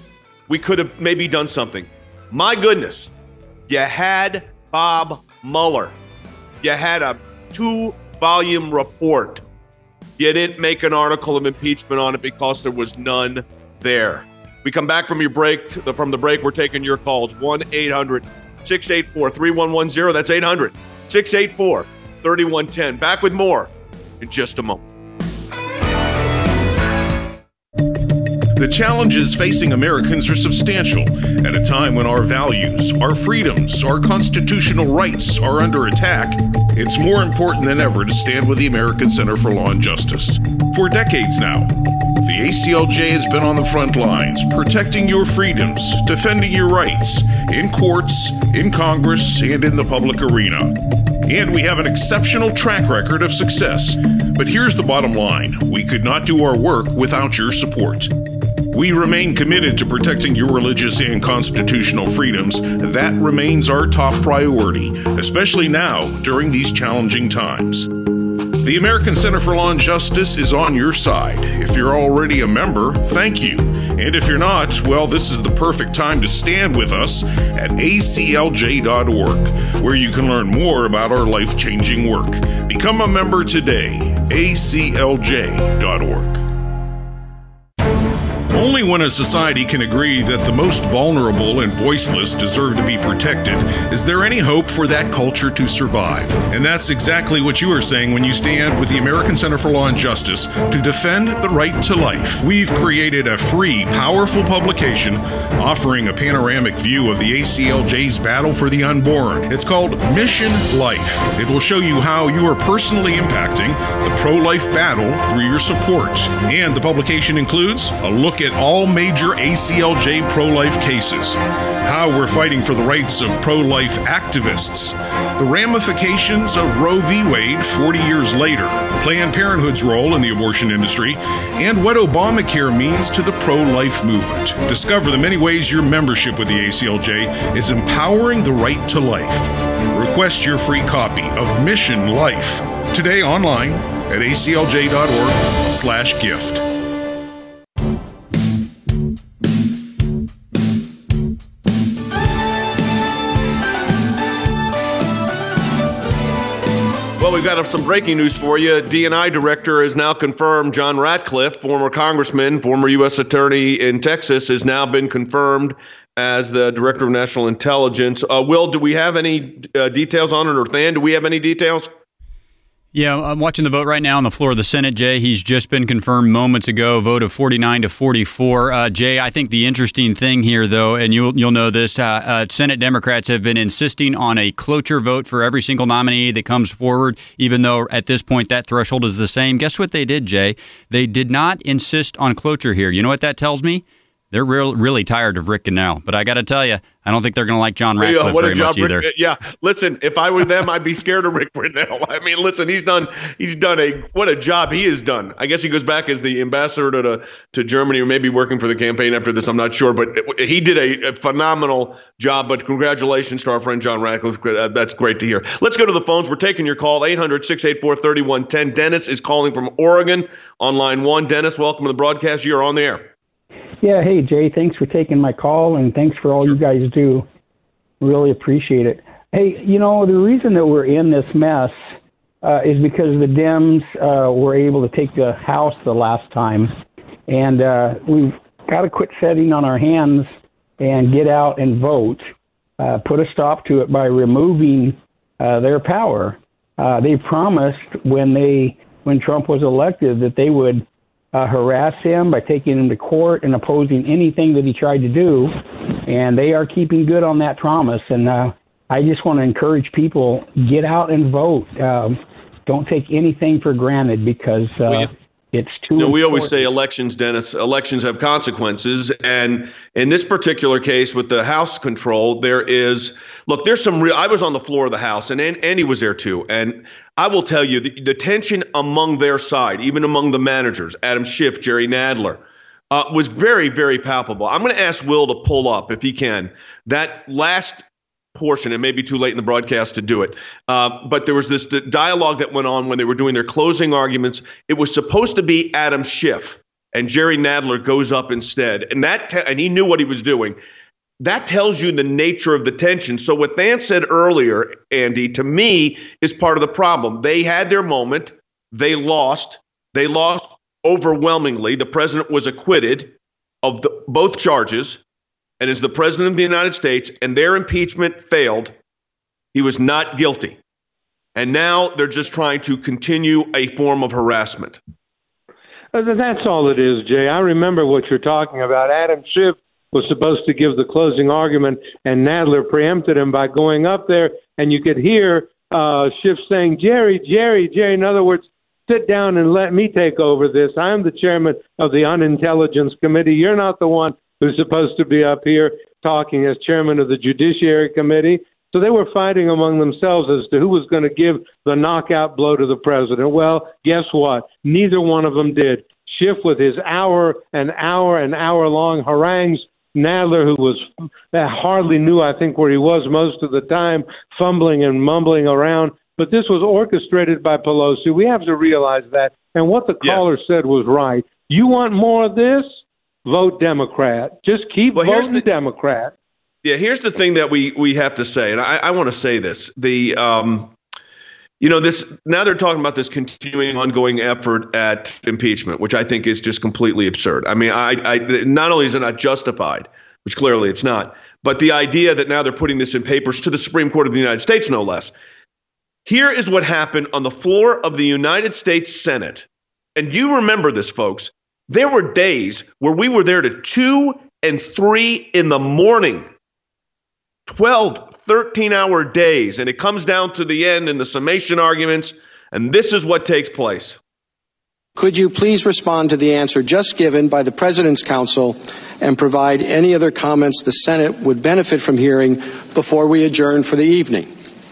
Speaker 12: we could have maybe done something. My goodness, you had Bob Mueller. You had a two-volume report. You didn't make an article of impeachment on it because there was none there. We come back from your break, from the break, we're taking your calls. one eight hundred six eight four three one one zero. That's eight hundred six eight four three one one zero. Back with more in just a moment.
Speaker 5: The challenges facing Americans are substantial at a time when our values, our freedoms, our constitutional rights are under attack. It's more important than ever to stand with the American Center for Law and Justice. For decades now, the A C L J has been on the front lines, protecting your freedoms, defending your rights, in courts, in Congress, and in the public arena. And we have an exceptional track record of success. But here's the bottom line. We could not do our work without your support. We remain committed to protecting your religious and constitutional freedoms. That remains our top priority, especially now during these challenging times. The American Center for Law and Justice is on your side. If you're already a member, thank you. And if you're not, well, this is the perfect time to stand with us at A C L J dot org, where you can learn more about our life-changing work. Become a member today, A C L J dot org. Only when a society can agree that the most vulnerable and voiceless deserve to be protected is there any hope for that culture to survive. And that's exactly what you are saying when you stand with the American Center for Law and Justice to defend the right to life. We've created a free, powerful publication offering a panoramic view of the A C L J's battle for the unborn. It's called Mission Life. It will show you how you are personally impacting the pro-life battle through your support. And the publication includes a look at all major A C L J pro-life cases, how we're fighting for the rights of pro-life activists, the ramifications of Roe v. Wade forty years later, Planned Parenthood's role in the abortion industry, and what Obamacare means to the pro-life movement. Discover the many ways your membership with the A C L J is empowering the right to life. Request your free copy of Mission Life today online at A C L J dot org slash gift.
Speaker 12: Well, we've got some breaking news for you. D and I director has now confirmed John Ratcliffe, former congressman, former U S attorney in Texas, has now been confirmed as the director of national intelligence. Uh, Will, do we have any uh, details on it, or Than, do we have any details?
Speaker 3: Yeah, I'm watching the vote right now on the floor of the Senate, Jay. He's just been confirmed moments ago, vote of forty-nine to forty-four. Uh, Jay, I think the interesting thing here, though, and you'll you'll know this, uh, uh, Senate Democrats have been insisting on a cloture vote for every single nominee that comes forward, even though at this point that threshold is the same. Guess what they did, Jay? They did not insist on cloture here. You know what that tells me? They're real, really tired of Rick Grinnell. But I got to tell you, I don't think they're going to like John Ratcliffe
Speaker 12: yeah, what
Speaker 3: very
Speaker 12: a job,
Speaker 3: much either.
Speaker 12: Rick, yeah, listen, if I were them, I'd be scared of Rick Grinnell. I mean, listen, he's done he's done a what a job he has done. I guess he goes back as the ambassador to to Germany, or maybe working for the campaign after this. I'm not sure, but he did a, a phenomenal job. But congratulations to our friend John Ratcliffe. Uh, that's great to hear. Let's go to the phones. We're taking your call, eight hundred, six eight four, three one one zero. Dennis is calling from Oregon on line one. Dennis, welcome to the broadcast. You're on the air.
Speaker 16: Yeah, hey, Jay, thanks for taking my call, and thanks for all you guys do. Really appreciate it. Hey, you know, the reason that we're in this mess uh, is because the Dems uh, were able to take the House the last time, and uh, we've got to quit sitting on our hands and get out and vote, uh, put a stop to it by removing uh, their power. Uh, they promised when they when Trump was elected that they would Uh, harass him by taking him to court and opposing anything that he tried to do, and they are keeping good on that promise. And uh, I just want to encourage people, get out and vote. Um, don't take anything for granted, because uh, well, yeah. it's too
Speaker 12: you know,
Speaker 16: important.
Speaker 12: We always say elections, Dennis, elections have consequences. And in this particular case with the House control, there is, look, there's some real, I was on the floor of the House, and Andy was there too. And I will tell you, the, the tension among their side, even among the managers, Adam Schiff, Jerry Nadler, uh, was very, very palpable. I'm going to ask Will to pull up, if he can, that last portion. It may be too late in the broadcast to do it. Uh, but there was this the dialogue that went on when they were doing their closing arguments. It was supposed to be Adam Schiff, and Jerry Nadler goes up instead. And that te- and he knew what he was doing. That tells you the nature of the tension. So what Than said earlier, Andy, to me, is part of the problem. They had their moment. They lost. They lost overwhelmingly. The president was acquitted of the, both charges, and as the president of the United States, and their impeachment failed, he was not guilty. And now they're just trying to continue a form of harassment.
Speaker 15: Uh, That's all it is, Jay. I remember what you're talking about. Adam Schiff was supposed to give the closing argument, and Nadler preempted him by going up there, and you could hear uh, Schiff saying, Jerry, Jerry, Jerry. In other words, sit down and let me take over this. I'm the chairman of the Unintelligence Committee. You're not the one who's supposed to be up here talking as chairman of the Judiciary Committee. So they were fighting among themselves as to who was going to give the knockout blow to the president. Well, guess what? Neither one of them did. Schiff with his hour and hour and hour long harangues. Nadler, who was uh, hardly knew, I think, where he was most of the time, fumbling and mumbling around. But this was orchestrated by Pelosi. We have to realize that. And what the caller yes. said was right. You want more of this? Vote Democrat. Just keep well, voting the- Democrat.
Speaker 12: Yeah, here's the thing that we we have to say, and I, I want to say this: the um, you know, this now they're talking about this continuing, ongoing effort at impeachment, which I think is just completely absurd. I mean, I, I not only is it not justified, which clearly it's not, but the idea that now they're putting this in papers to the Supreme Court of the United States, no less. Here is what happened on the floor of the United States Senate, and you remember this, folks. There were days where we were there to two and three in the morning. twelve, thirteen-hour days, and it comes down to the end in the summation arguments, and this is what takes place.
Speaker 17: Could you please respond to the answer just given by the President's counsel and provide any other comments the Senate would benefit from hearing before we adjourn for the evening?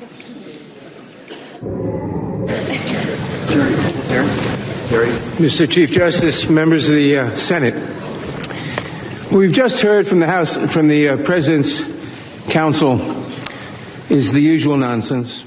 Speaker 18: Mister Chief Justice, members of the uh, Senate, we've just heard from the House, from the uh, President's counsel, is the usual nonsense.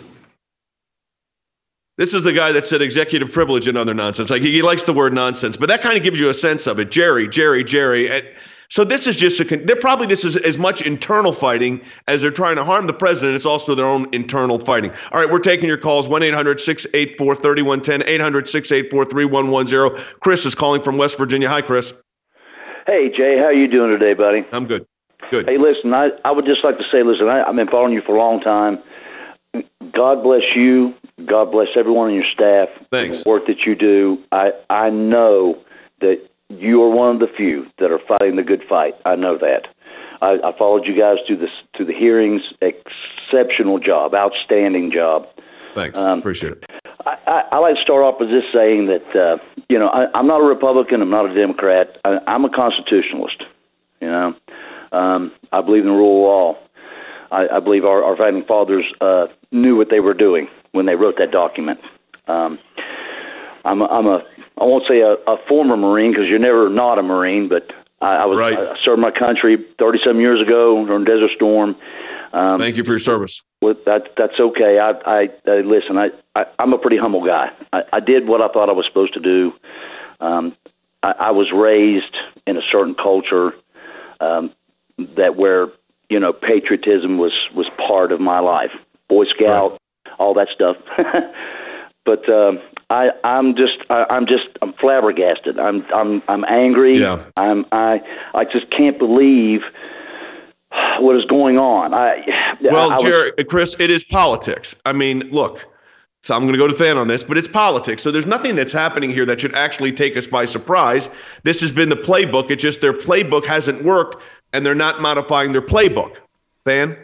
Speaker 12: This is the guy that said executive privilege and other nonsense. Like, he likes the word nonsense, but that kind of gives you a sense of it. Jerry, Jerry, Jerry. And so this is just a, they're probably, this is as much internal fighting as they're trying to harm the president. It's also their own internal fighting. All right, we're taking your calls. one eight hundred six eight four three one one zero, eight hundred six eight four three one one zero. Chris is calling from West Virginia. Hi, Chris.
Speaker 19: Hey, Jay, how you doing today, buddy?
Speaker 12: I'm good. Good.
Speaker 19: Hey, listen, I, I would just like to say, listen, I, I've been following you for a long time. God bless you. God bless everyone on your staff.
Speaker 12: Thanks.
Speaker 19: The work that you do. I, I know that you are one of the few that are fighting the good fight. I know that. I, I followed you guys through, this, through the hearings. Exceptional job. Outstanding job.
Speaker 12: Thanks.
Speaker 19: Um,
Speaker 12: Appreciate it.
Speaker 19: I, I, I like to start off with just saying that, uh, you know, I, I'm not a Republican. I'm not a Democrat. I, I'm a constitutionalist, you know. Um, I believe in the rule of law. I, I believe our, our founding fathers uh, knew what they were doing when they wrote that document. Um, I'm, a, I'm a, I won't say a, a former Marine because you're never not a Marine, but I, I was
Speaker 12: right.
Speaker 19: I served my country thirty-some years ago during Desert Storm. Um,
Speaker 12: Thank you for your service.
Speaker 19: With that, that's okay. I, I, I listen. I, I, I'm a pretty humble guy. I, I did what I thought I was supposed to do. Um, I, I was raised in a certain culture. Um, that where, you know, patriotism was, was part of my life, Boy Scout, right. all that stuff. but um, I, I'm just, I, I'm just, I'm flabbergasted. I'm, I'm, I'm angry.
Speaker 12: Yeah.
Speaker 19: I'm, I, I just can't believe what is going on. I,
Speaker 12: well,
Speaker 19: I, I
Speaker 12: Jerry, was, Chris, it is politics. I mean, look. So I'm going to go to Than on this, but it's politics. So there's nothing that's happening here that should actually take us by surprise. This has been the playbook. It's just their playbook hasn't worked, and they're not modifying their playbook. Than?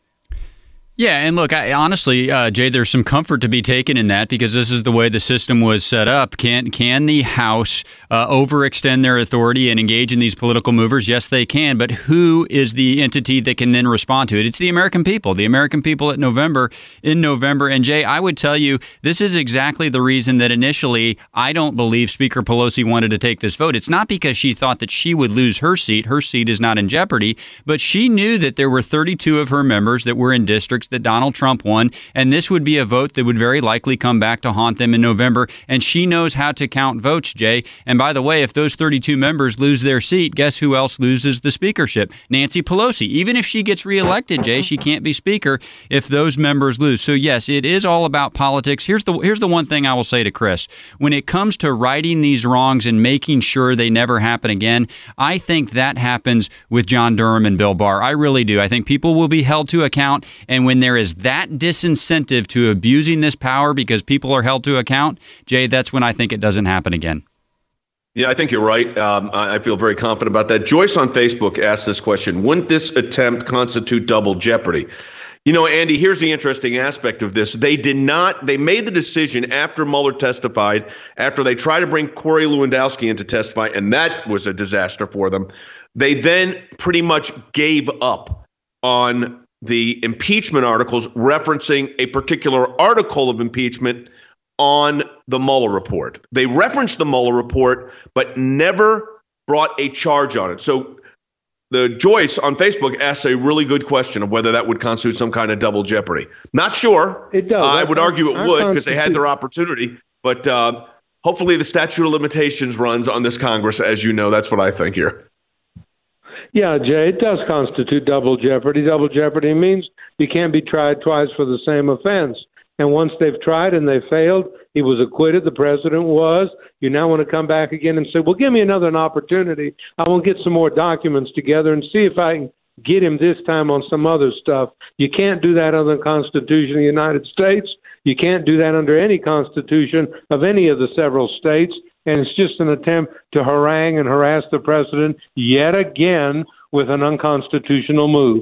Speaker 3: Yeah, and look, I, honestly, uh, Jay, there's some comfort to be taken in that because this is the way the system was set up. Can can the House uh, overextend their authority and engage in these political movers? Yes, they can, but who is the entity that can then respond to it? It's the American people, the American people at November, in November. And Jay, I would tell you, this is exactly the reason that initially I don't believe Speaker Pelosi wanted to take this vote. It's not because she thought that she would lose her seat. Her seat is not in jeopardy, but she knew that there were thirty-two of her members that were in districts that Donald Trump won, and this would be a vote that would very likely come back to haunt them in November, and she knows how to count votes, Jay. And by the way, if those thirty-two members lose their seat, guess who else loses the speakership? Nancy Pelosi. Even if she gets reelected, Jay, she can't be speaker if those members lose. So yes, it is all about politics. Here's the here's the one thing I will say to Chris. When it comes to righting these wrongs and making sure they never happen again, I think that happens with John Durham and Bill Barr. I really do. I think people will be held to account, and when there is that disincentive to abusing this power because people are held to account, Jay, that's when I think it doesn't happen again.
Speaker 1: Yeah, I think you're right. Um, I I feel very confident about that. Joyce on Facebook asked this question: wouldn't this attempt constitute double jeopardy? You know, Andy, here's the interesting aspect of this. They did not, they made the decision after Mueller testified, after they tried to bring Corey Lewandowski in to testify, and that was a disaster for them. They then pretty much gave up on the impeachment articles referencing a particular article of impeachment on the Mueller report. They referenced the Mueller report, but never brought a charge on it. So the Joyce on Facebook asks a really good question of whether that would constitute some kind of double jeopardy. Not sure.
Speaker 15: It does.
Speaker 1: Uh, I would
Speaker 15: Our-
Speaker 1: argue it
Speaker 15: our
Speaker 1: would because they had
Speaker 15: Constitution-
Speaker 1: their opportunity. But uh, hopefully the statute of limitations runs on this Congress. As you know, that's what I think here.
Speaker 15: Yeah, Jay, it does constitute double jeopardy. Double jeopardy means you can't be tried twice for the same offense. And once they've tried and they failed, he was acquitted, the president was. You now want to come back again and say, well, give me another opportunity. I want to get some more documents together and see if I can get him this time on some other stuff. You can't do that under the Constitution of the United States. You can't do that under any constitution of any of the several states. And it's just an attempt to harangue and harass the president yet again with an unconstitutional move.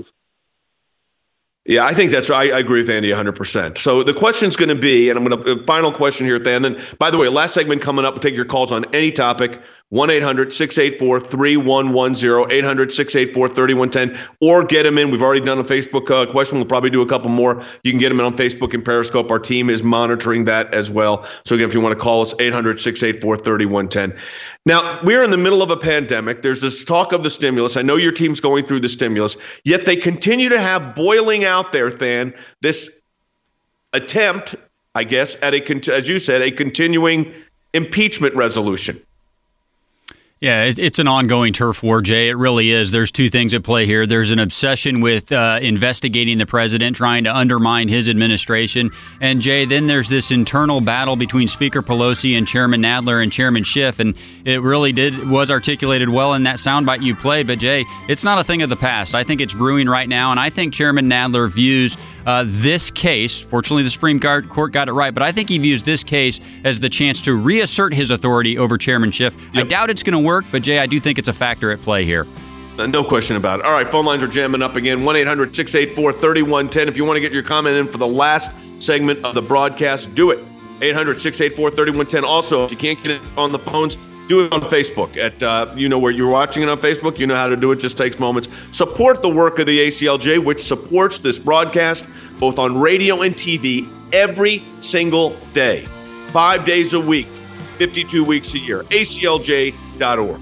Speaker 1: Yeah, I think that's right. I agree with Andy one hundred percent. So the question's going to be, and I'm going to, final question here at the end. And by the way, last segment coming up, we'll take your calls on any topic, one eight hundred six eight four three one one zero, eight hundred six eight four three one one zero, or get them in. We've already done a Facebook uh, question. We'll probably do a couple more. You can get them in on Facebook and Periscope. Our team is monitoring that as well. So again, if you want to call us, eight hundred six eight four three one one zero. Now, we're in the middle of a pandemic. There's this talk of the stimulus. I know your team's going through the stimulus, yet they continue to have boiling out there, Than, this attempt, I guess, at a, as you said, a continuing impeachment resolution.
Speaker 3: Yeah, it, it's an ongoing turf war, Jay. It really is. There's two things at play here. There's an obsession with uh, investigating the president, trying to undermine his administration. And, Jay, then there's this internal battle between Speaker Pelosi and Chairman Nadler and Chairman Schiff. And it really did was articulated well in that soundbite you played. But, Jay, it's not a thing of the past. I think it's brewing right now. And I think Chairman Nadler views uh, this case, fortunately the Supreme Court got it right, but I think he views this case as the chance to reassert his authority over Chairman Schiff. Yep. I doubt it's going to work. But, Jay, I do think it's a factor at play here.
Speaker 1: Uh, no question about it. All right, phone lines are jamming up again. one eight hundred six eight four three one one zero. If you want to get your comment in for the last segment of the broadcast, do it. eight hundred six eight four three one one zero. Also, if you can't get it on the phones, do it on Facebook. At uh, you know where you're watching it on Facebook. You know how to do it. Just takes moments. Support the work of the A C L J, which supports this broadcast, both on radio and T V, every single day. Five days a week, fifty-two weeks a year. A C L J dot org.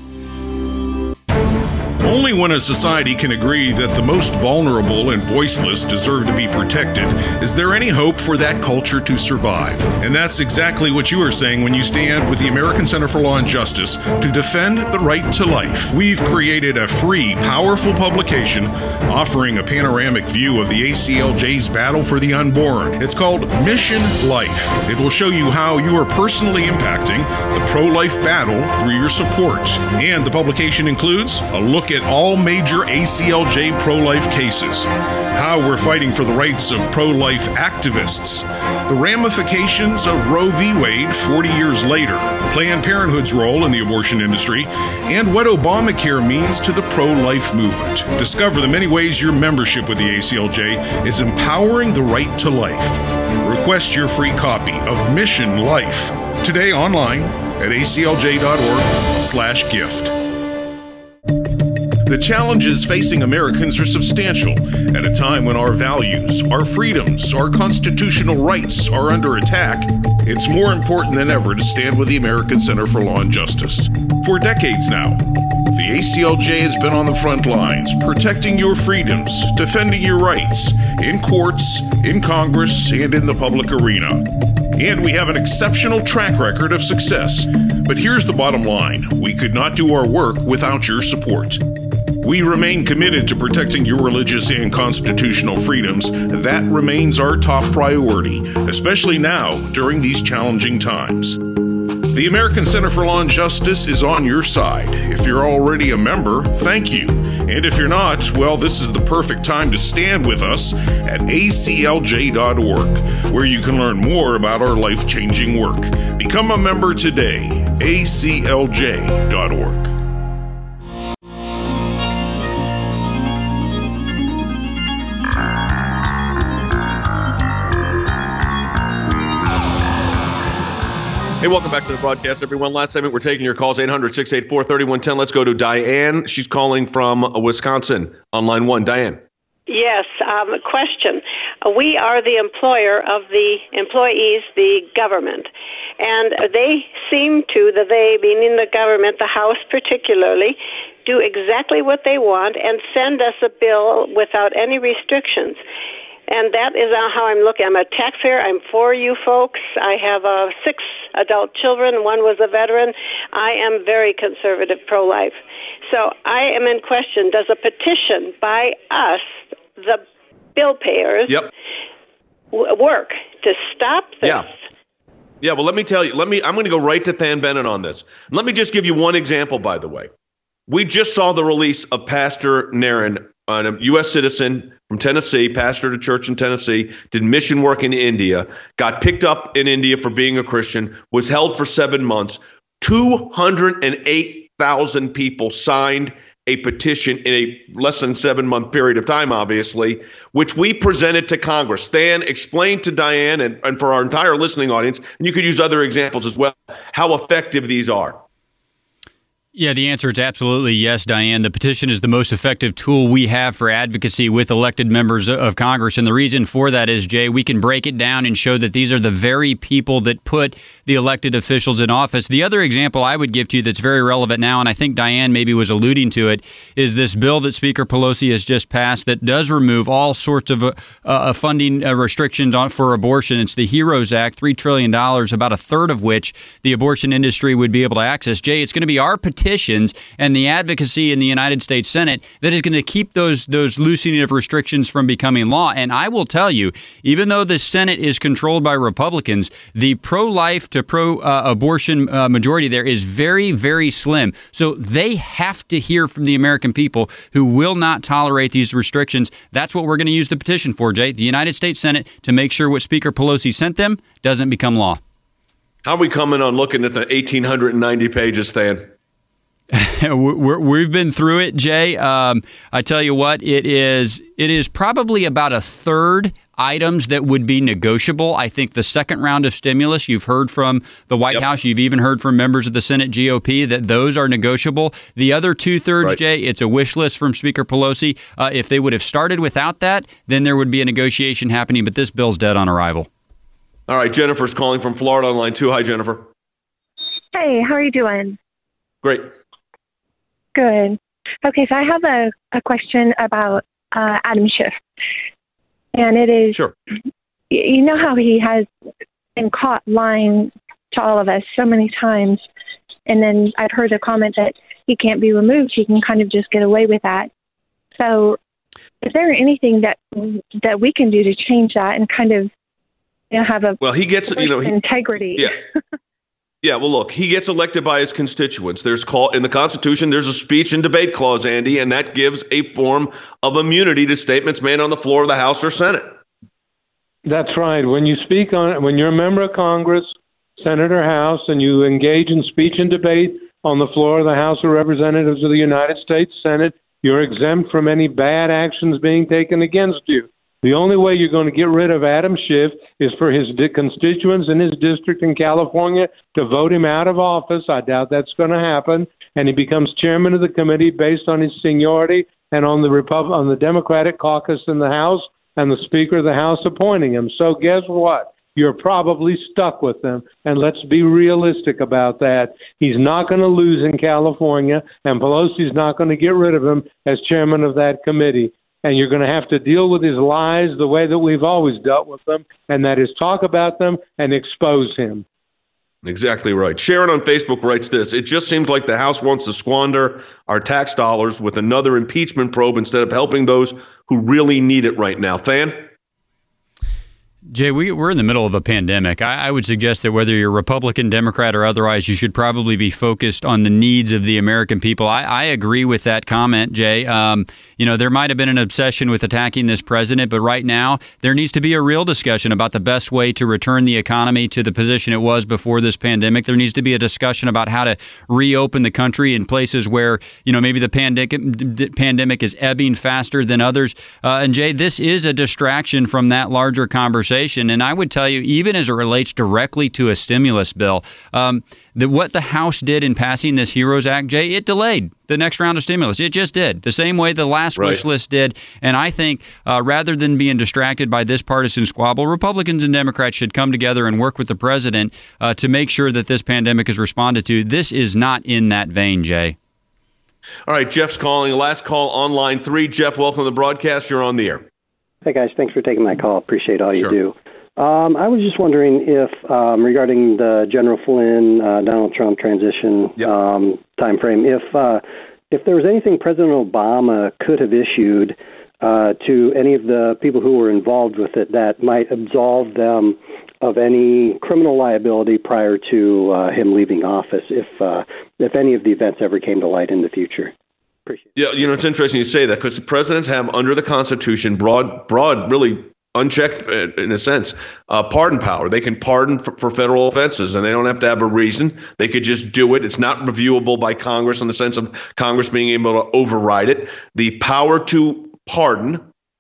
Speaker 5: Only when a society can agree that the most vulnerable and voiceless deserve to be protected is there any hope for that culture to survive. And that's exactly what you are saying when you stand with the American Center for Law and Justice to defend the right to life. We've created a free, powerful publication offering a panoramic view of the A C L J's battle for the unborn. It's called Mission Life. It will show you how you are personally impacting the pro-life battle through your support. And the publication includes a look at all major A C L J pro-life cases, how we're fighting for the rights of pro-life activists, the ramifications of Roe v. Wade forty years later, Planned Parenthood's role in the abortion industry, and what Obamacare means to the pro-life movement. Discover the many ways your membership with the A C L J is empowering the right to life. Request your free copy of Mission Life today online at A C L J dot org slash gift. The challenges facing Americans are substantial at a time when our values, our freedoms, our constitutional rights are under attack. It's more important than ever to stand with the American Center for Law and Justice. For decades now, the A C L J has been on the front lines, protecting your freedoms, defending your rights, in courts, in Congress, and in the public arena. And we have an exceptional track record of success. But here's the bottom line. We could not do our work without your support. We remain committed to protecting your religious and constitutional freedoms. That remains our top priority, especially now during these challenging times. The American Center for Law and Justice is on your side. If you're already a member, thank you. And if you're not, well, this is the perfect time to stand with us at A C L J dot org, where you can learn more about our life-changing work. Become a member today. A C L J dot org.
Speaker 12: Hey, welcome back to the broadcast, everyone. Last segment, we're taking your calls, eight hundred, six eight four, three one one zero. Let's go to Diane. She's calling from Wisconsin on line one. Diane.
Speaker 20: Yes, um, a question. We are the employer of the employees, the government, and they seem to, the they, meaning the government, the House particularly, do exactly what they want and send us a bill without any restrictions. And that is how I'm looking. I'm a taxpayer. I'm for you folks. I have uh, six adult children. One was a veteran. I am very conservative, pro-life. So I am in question. Does a petition by us, the bill payers,
Speaker 12: yep.
Speaker 20: w- work to stop this?
Speaker 12: Yeah. Yeah, well, let me tell you. Let me. I'm going to go right to Than Bennett on this. Let me just give you one example, by the way. We just saw the release of Pastor Nairn, a U S citizen from Tennessee, pastored a church in Tennessee, did mission work in India, got picked up in India for being a Christian, was held for seven months. two hundred eight thousand people signed a petition in a less than seven month period of time, obviously, which we presented to Congress. Than, explain to Diane and, and for our entire listening audience, and you could use other examples as well, how effective these are.
Speaker 3: Yeah, the answer is absolutely yes, Diane. The petition is the most effective tool we have for advocacy with elected members of Congress. And the reason for that is, Jay, we can break it down and show that these are the very people that put the elected officials in office. The other example I would give to you that's very relevant now, and I think Diane maybe was alluding to it, is this bill that Speaker Pelosi has just passed that does remove all sorts of uh, uh, funding uh, restrictions on for abortion. It's the HEROES Act, three trillion dollars, about a third of which the abortion industry would be able to access. Jay, it's going to be our petition petitions and the advocacy in the United States Senate that is going to keep those those loosening of restrictions from becoming law. And I will tell you, even though the Senate is controlled by Republicans, the pro-life to pro-abortion uh, uh, majority there is very, very slim. So they have to hear from the American people who will not tolerate these restrictions. That's what we're going to use the petition for, Jay, the United States Senate, to make sure what Speaker Pelosi sent them doesn't become law.
Speaker 12: How are we coming on looking at the eighteen ninety pages, Than?
Speaker 3: We're, we've been through it, Jay. Um, I tell you what, it is it is probably about a third items that would be negotiable. I think the second round of stimulus, you've heard from the White yep. House, you've even heard from members of the Senate G O P that those are negotiable. The other two-thirds, right. Jay, it's a wish list from Speaker Pelosi. Uh, if they would have started without that, then there would be a negotiation happening, but this bill's dead on arrival.
Speaker 12: All right, Jennifer's calling from Florida on line two. Hi, Jennifer.
Speaker 21: Hey, how are you doing?
Speaker 12: Great.
Speaker 21: Good. Okay, so I have a, a question about uh, Adam Schiff. And it is,
Speaker 12: sure.
Speaker 21: You know how he has been caught lying to all of us so many times. And then I've heard the comment that he can't be removed. He can kind of just get away with that. So is there anything that that we can do to change that and kind of, you know, have a
Speaker 12: well, he gets, you know, he,
Speaker 21: integrity?
Speaker 12: Yeah. Yeah, well, look, he gets elected by his constituents. There's call in the Constitution. There's a speech and debate clause, Andy, and that gives a form of immunity to statements made on the floor of the House or Senate.
Speaker 15: That's right. When you speak on, when you're a member of Congress, Senate or House, and you engage in speech and debate on the floor of the House of Representatives of the United States Senate, you're exempt from any bad actions being taken against you. The only way you're going to get rid of Adam Schiff is for his constituents in his district in California to vote him out of office. I doubt that's going to happen. And he becomes chairman of the committee based on his seniority and on the Repub- on the Democratic caucus in the House and the Speaker of the House appointing him. So guess what? You're probably stuck with him. And let's be realistic about that. He's not going to lose in California, and Pelosi's not going to get rid of him as chairman of that committee. And you're going to have to deal with his lies the way that we've always dealt with them, and that is talk about them and expose him.
Speaker 12: Exactly right. Sharon on Facebook writes this: it just seems like the House wants to squander our tax dollars with another impeachment probe instead of helping those who really need it right now. Than?
Speaker 3: Jay, we, we're in the middle of a pandemic. I, I would suggest that whether you're Republican, Democrat, or otherwise, you should probably be focused on the needs of the American people. I, I agree with that comment, Jay. Um, you know, there might have been an obsession with attacking this president, but right now there needs to be a real discussion about the best way to return the economy to the position it was before this pandemic. There needs to be a discussion about how to reopen the country in places where, you know, maybe the pandemic pandemic is ebbing faster than others. Uh, and Jay, this is a distraction from that larger conversation. And I would tell you, even as it relates directly to a stimulus bill, um, that what the House did in passing this HEROES Act, Jay, it delayed the next round of stimulus. It just did, the same way the last
Speaker 12: Right.
Speaker 3: wish list did. And I think uh, rather than being distracted by this partisan squabble, Republicans and Democrats should come together and work with the president uh, to make sure that this pandemic is responded to. This is not in that vein, Jay.
Speaker 12: All right, Jeff's calling. Last call on line three. Jeff, welcome to the broadcast. You're on the air.
Speaker 6: Hey, guys. Thanks for taking my call. Appreciate all
Speaker 12: Sure.
Speaker 6: you do. Um, I was just wondering if, um, regarding the General Flynn, uh, Donald Trump transition um, time frame, if, uh, if there was anything President Obama could have issued uh, to any of the people who were involved with it that might absolve them of any criminal liability prior to uh, him leaving office, if uh, if any of the events ever came to light in the future.
Speaker 12: Yeah, you know, it's interesting you say that because the presidents have, under the Constitution, broad, broad, really unchecked, uh, in a sense, uh, pardon power. They can pardon for, for federal offenses, and they don't have to have a reason. They could just do it. It's not reviewable by Congress in the sense of Congress being able to override it. The power to pardon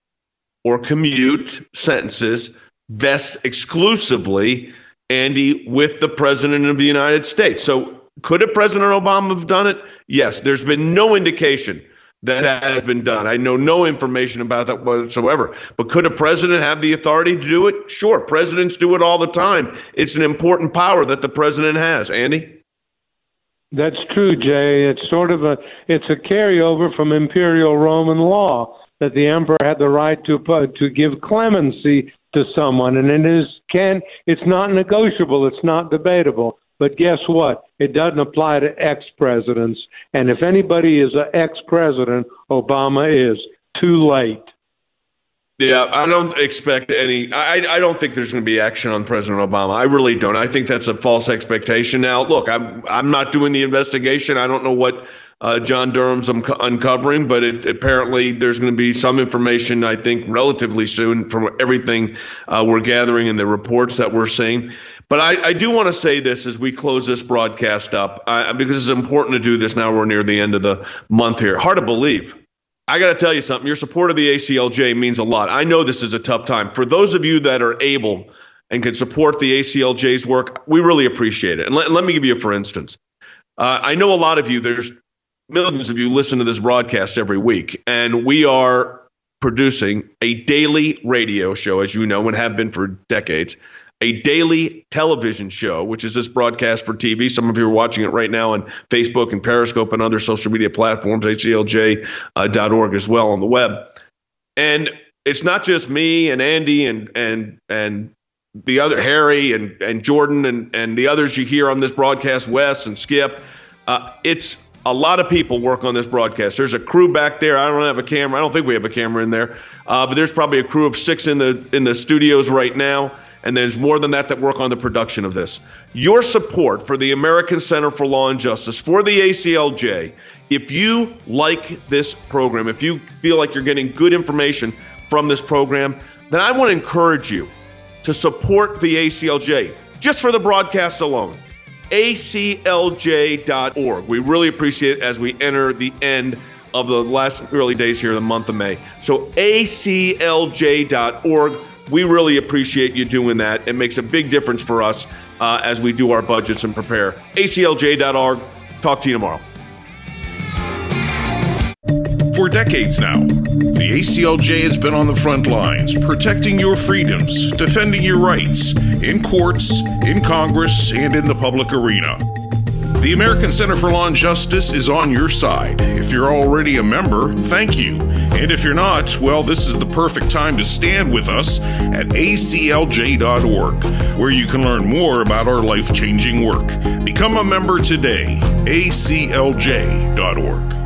Speaker 12: or commute sentences vests exclusively, Andy, with the President of the United States. So could a President Obama have done it? Yes. There's been no indication that that has been done. I know no information about that whatsoever. But could a president have the authority to do it? Sure. Presidents do it all the time. It's an important power that the president has. Andy?
Speaker 15: That's true, Jay. It's sort of a it's a carryover from imperial Roman law that the emperor had the right to put, to give clemency to someone, and it is can it's not negotiable. It's not debatable. But guess what? It doesn't apply to ex-presidents. And if anybody is an ex-president, Obama is. Too late.
Speaker 12: Yeah, I don't expect any. I, I don't think there's going to be action on President Obama. I really don't. I think that's a false expectation. Now, look, I'm I'm not doing the investigation. I don't know what uh, John Durham's unco- uncovering, but it, apparently there's going to be some information, I think, relatively soon from everything uh, we're gathering and the reports that we're seeing. But I, I do want to say this as we close this broadcast up, uh, because it's important to do this now we're near the end of the month here. Hard to believe. I got to tell you something. Your support of the A C L J means a lot. I know this is a tough time. For those of you that are able and can support the A C L J's work, we really appreciate it. And let, let me give you a for instance. Uh, I know a lot of you, there's millions of you listen to this broadcast every week, and we are producing a daily radio show, as you know, and have been for decades. A daily television show, which is this broadcast for T V. Some of you are watching it right now on Facebook and Periscope and other social media platforms, A C L J dot org as well on the web. And it's not just me and Andy and and and the other Harry and, and Jordan and, and the others you hear on this broadcast, Wes and Skip. Uh, it's a lot of people work on this broadcast. There's a crew back there. I don't have a camera. I don't think we have a camera in there. Uh, but there's probably a crew of six in the in the studios right now. And there's more than that that work on the production of this. Your support for the American Center for Law and Justice, for the A C L J, if you like this program, if you feel like you're getting good information from this program, then I want to encourage you to support the A C L J, just for the broadcasts alone. A C L J dot org. We really appreciate it as we enter the end of the last early days here in the month of May. So A C L J dot org. We really appreciate you doing that. It makes a big difference for us uh, as we do our budgets and prepare. A C L J dot org. Talk to you tomorrow.
Speaker 5: For decades now, the A C L J has been on the front lines, protecting your freedoms, defending your rights, in courts, in Congress, and in the public arena. The American Center for Law and Justice is on your side. If you're already a member, thank you. And if you're not, well, this is the perfect time to stand with us at A C L J dot org, where you can learn more about our life-changing work. Become a member today. A C L J dot org.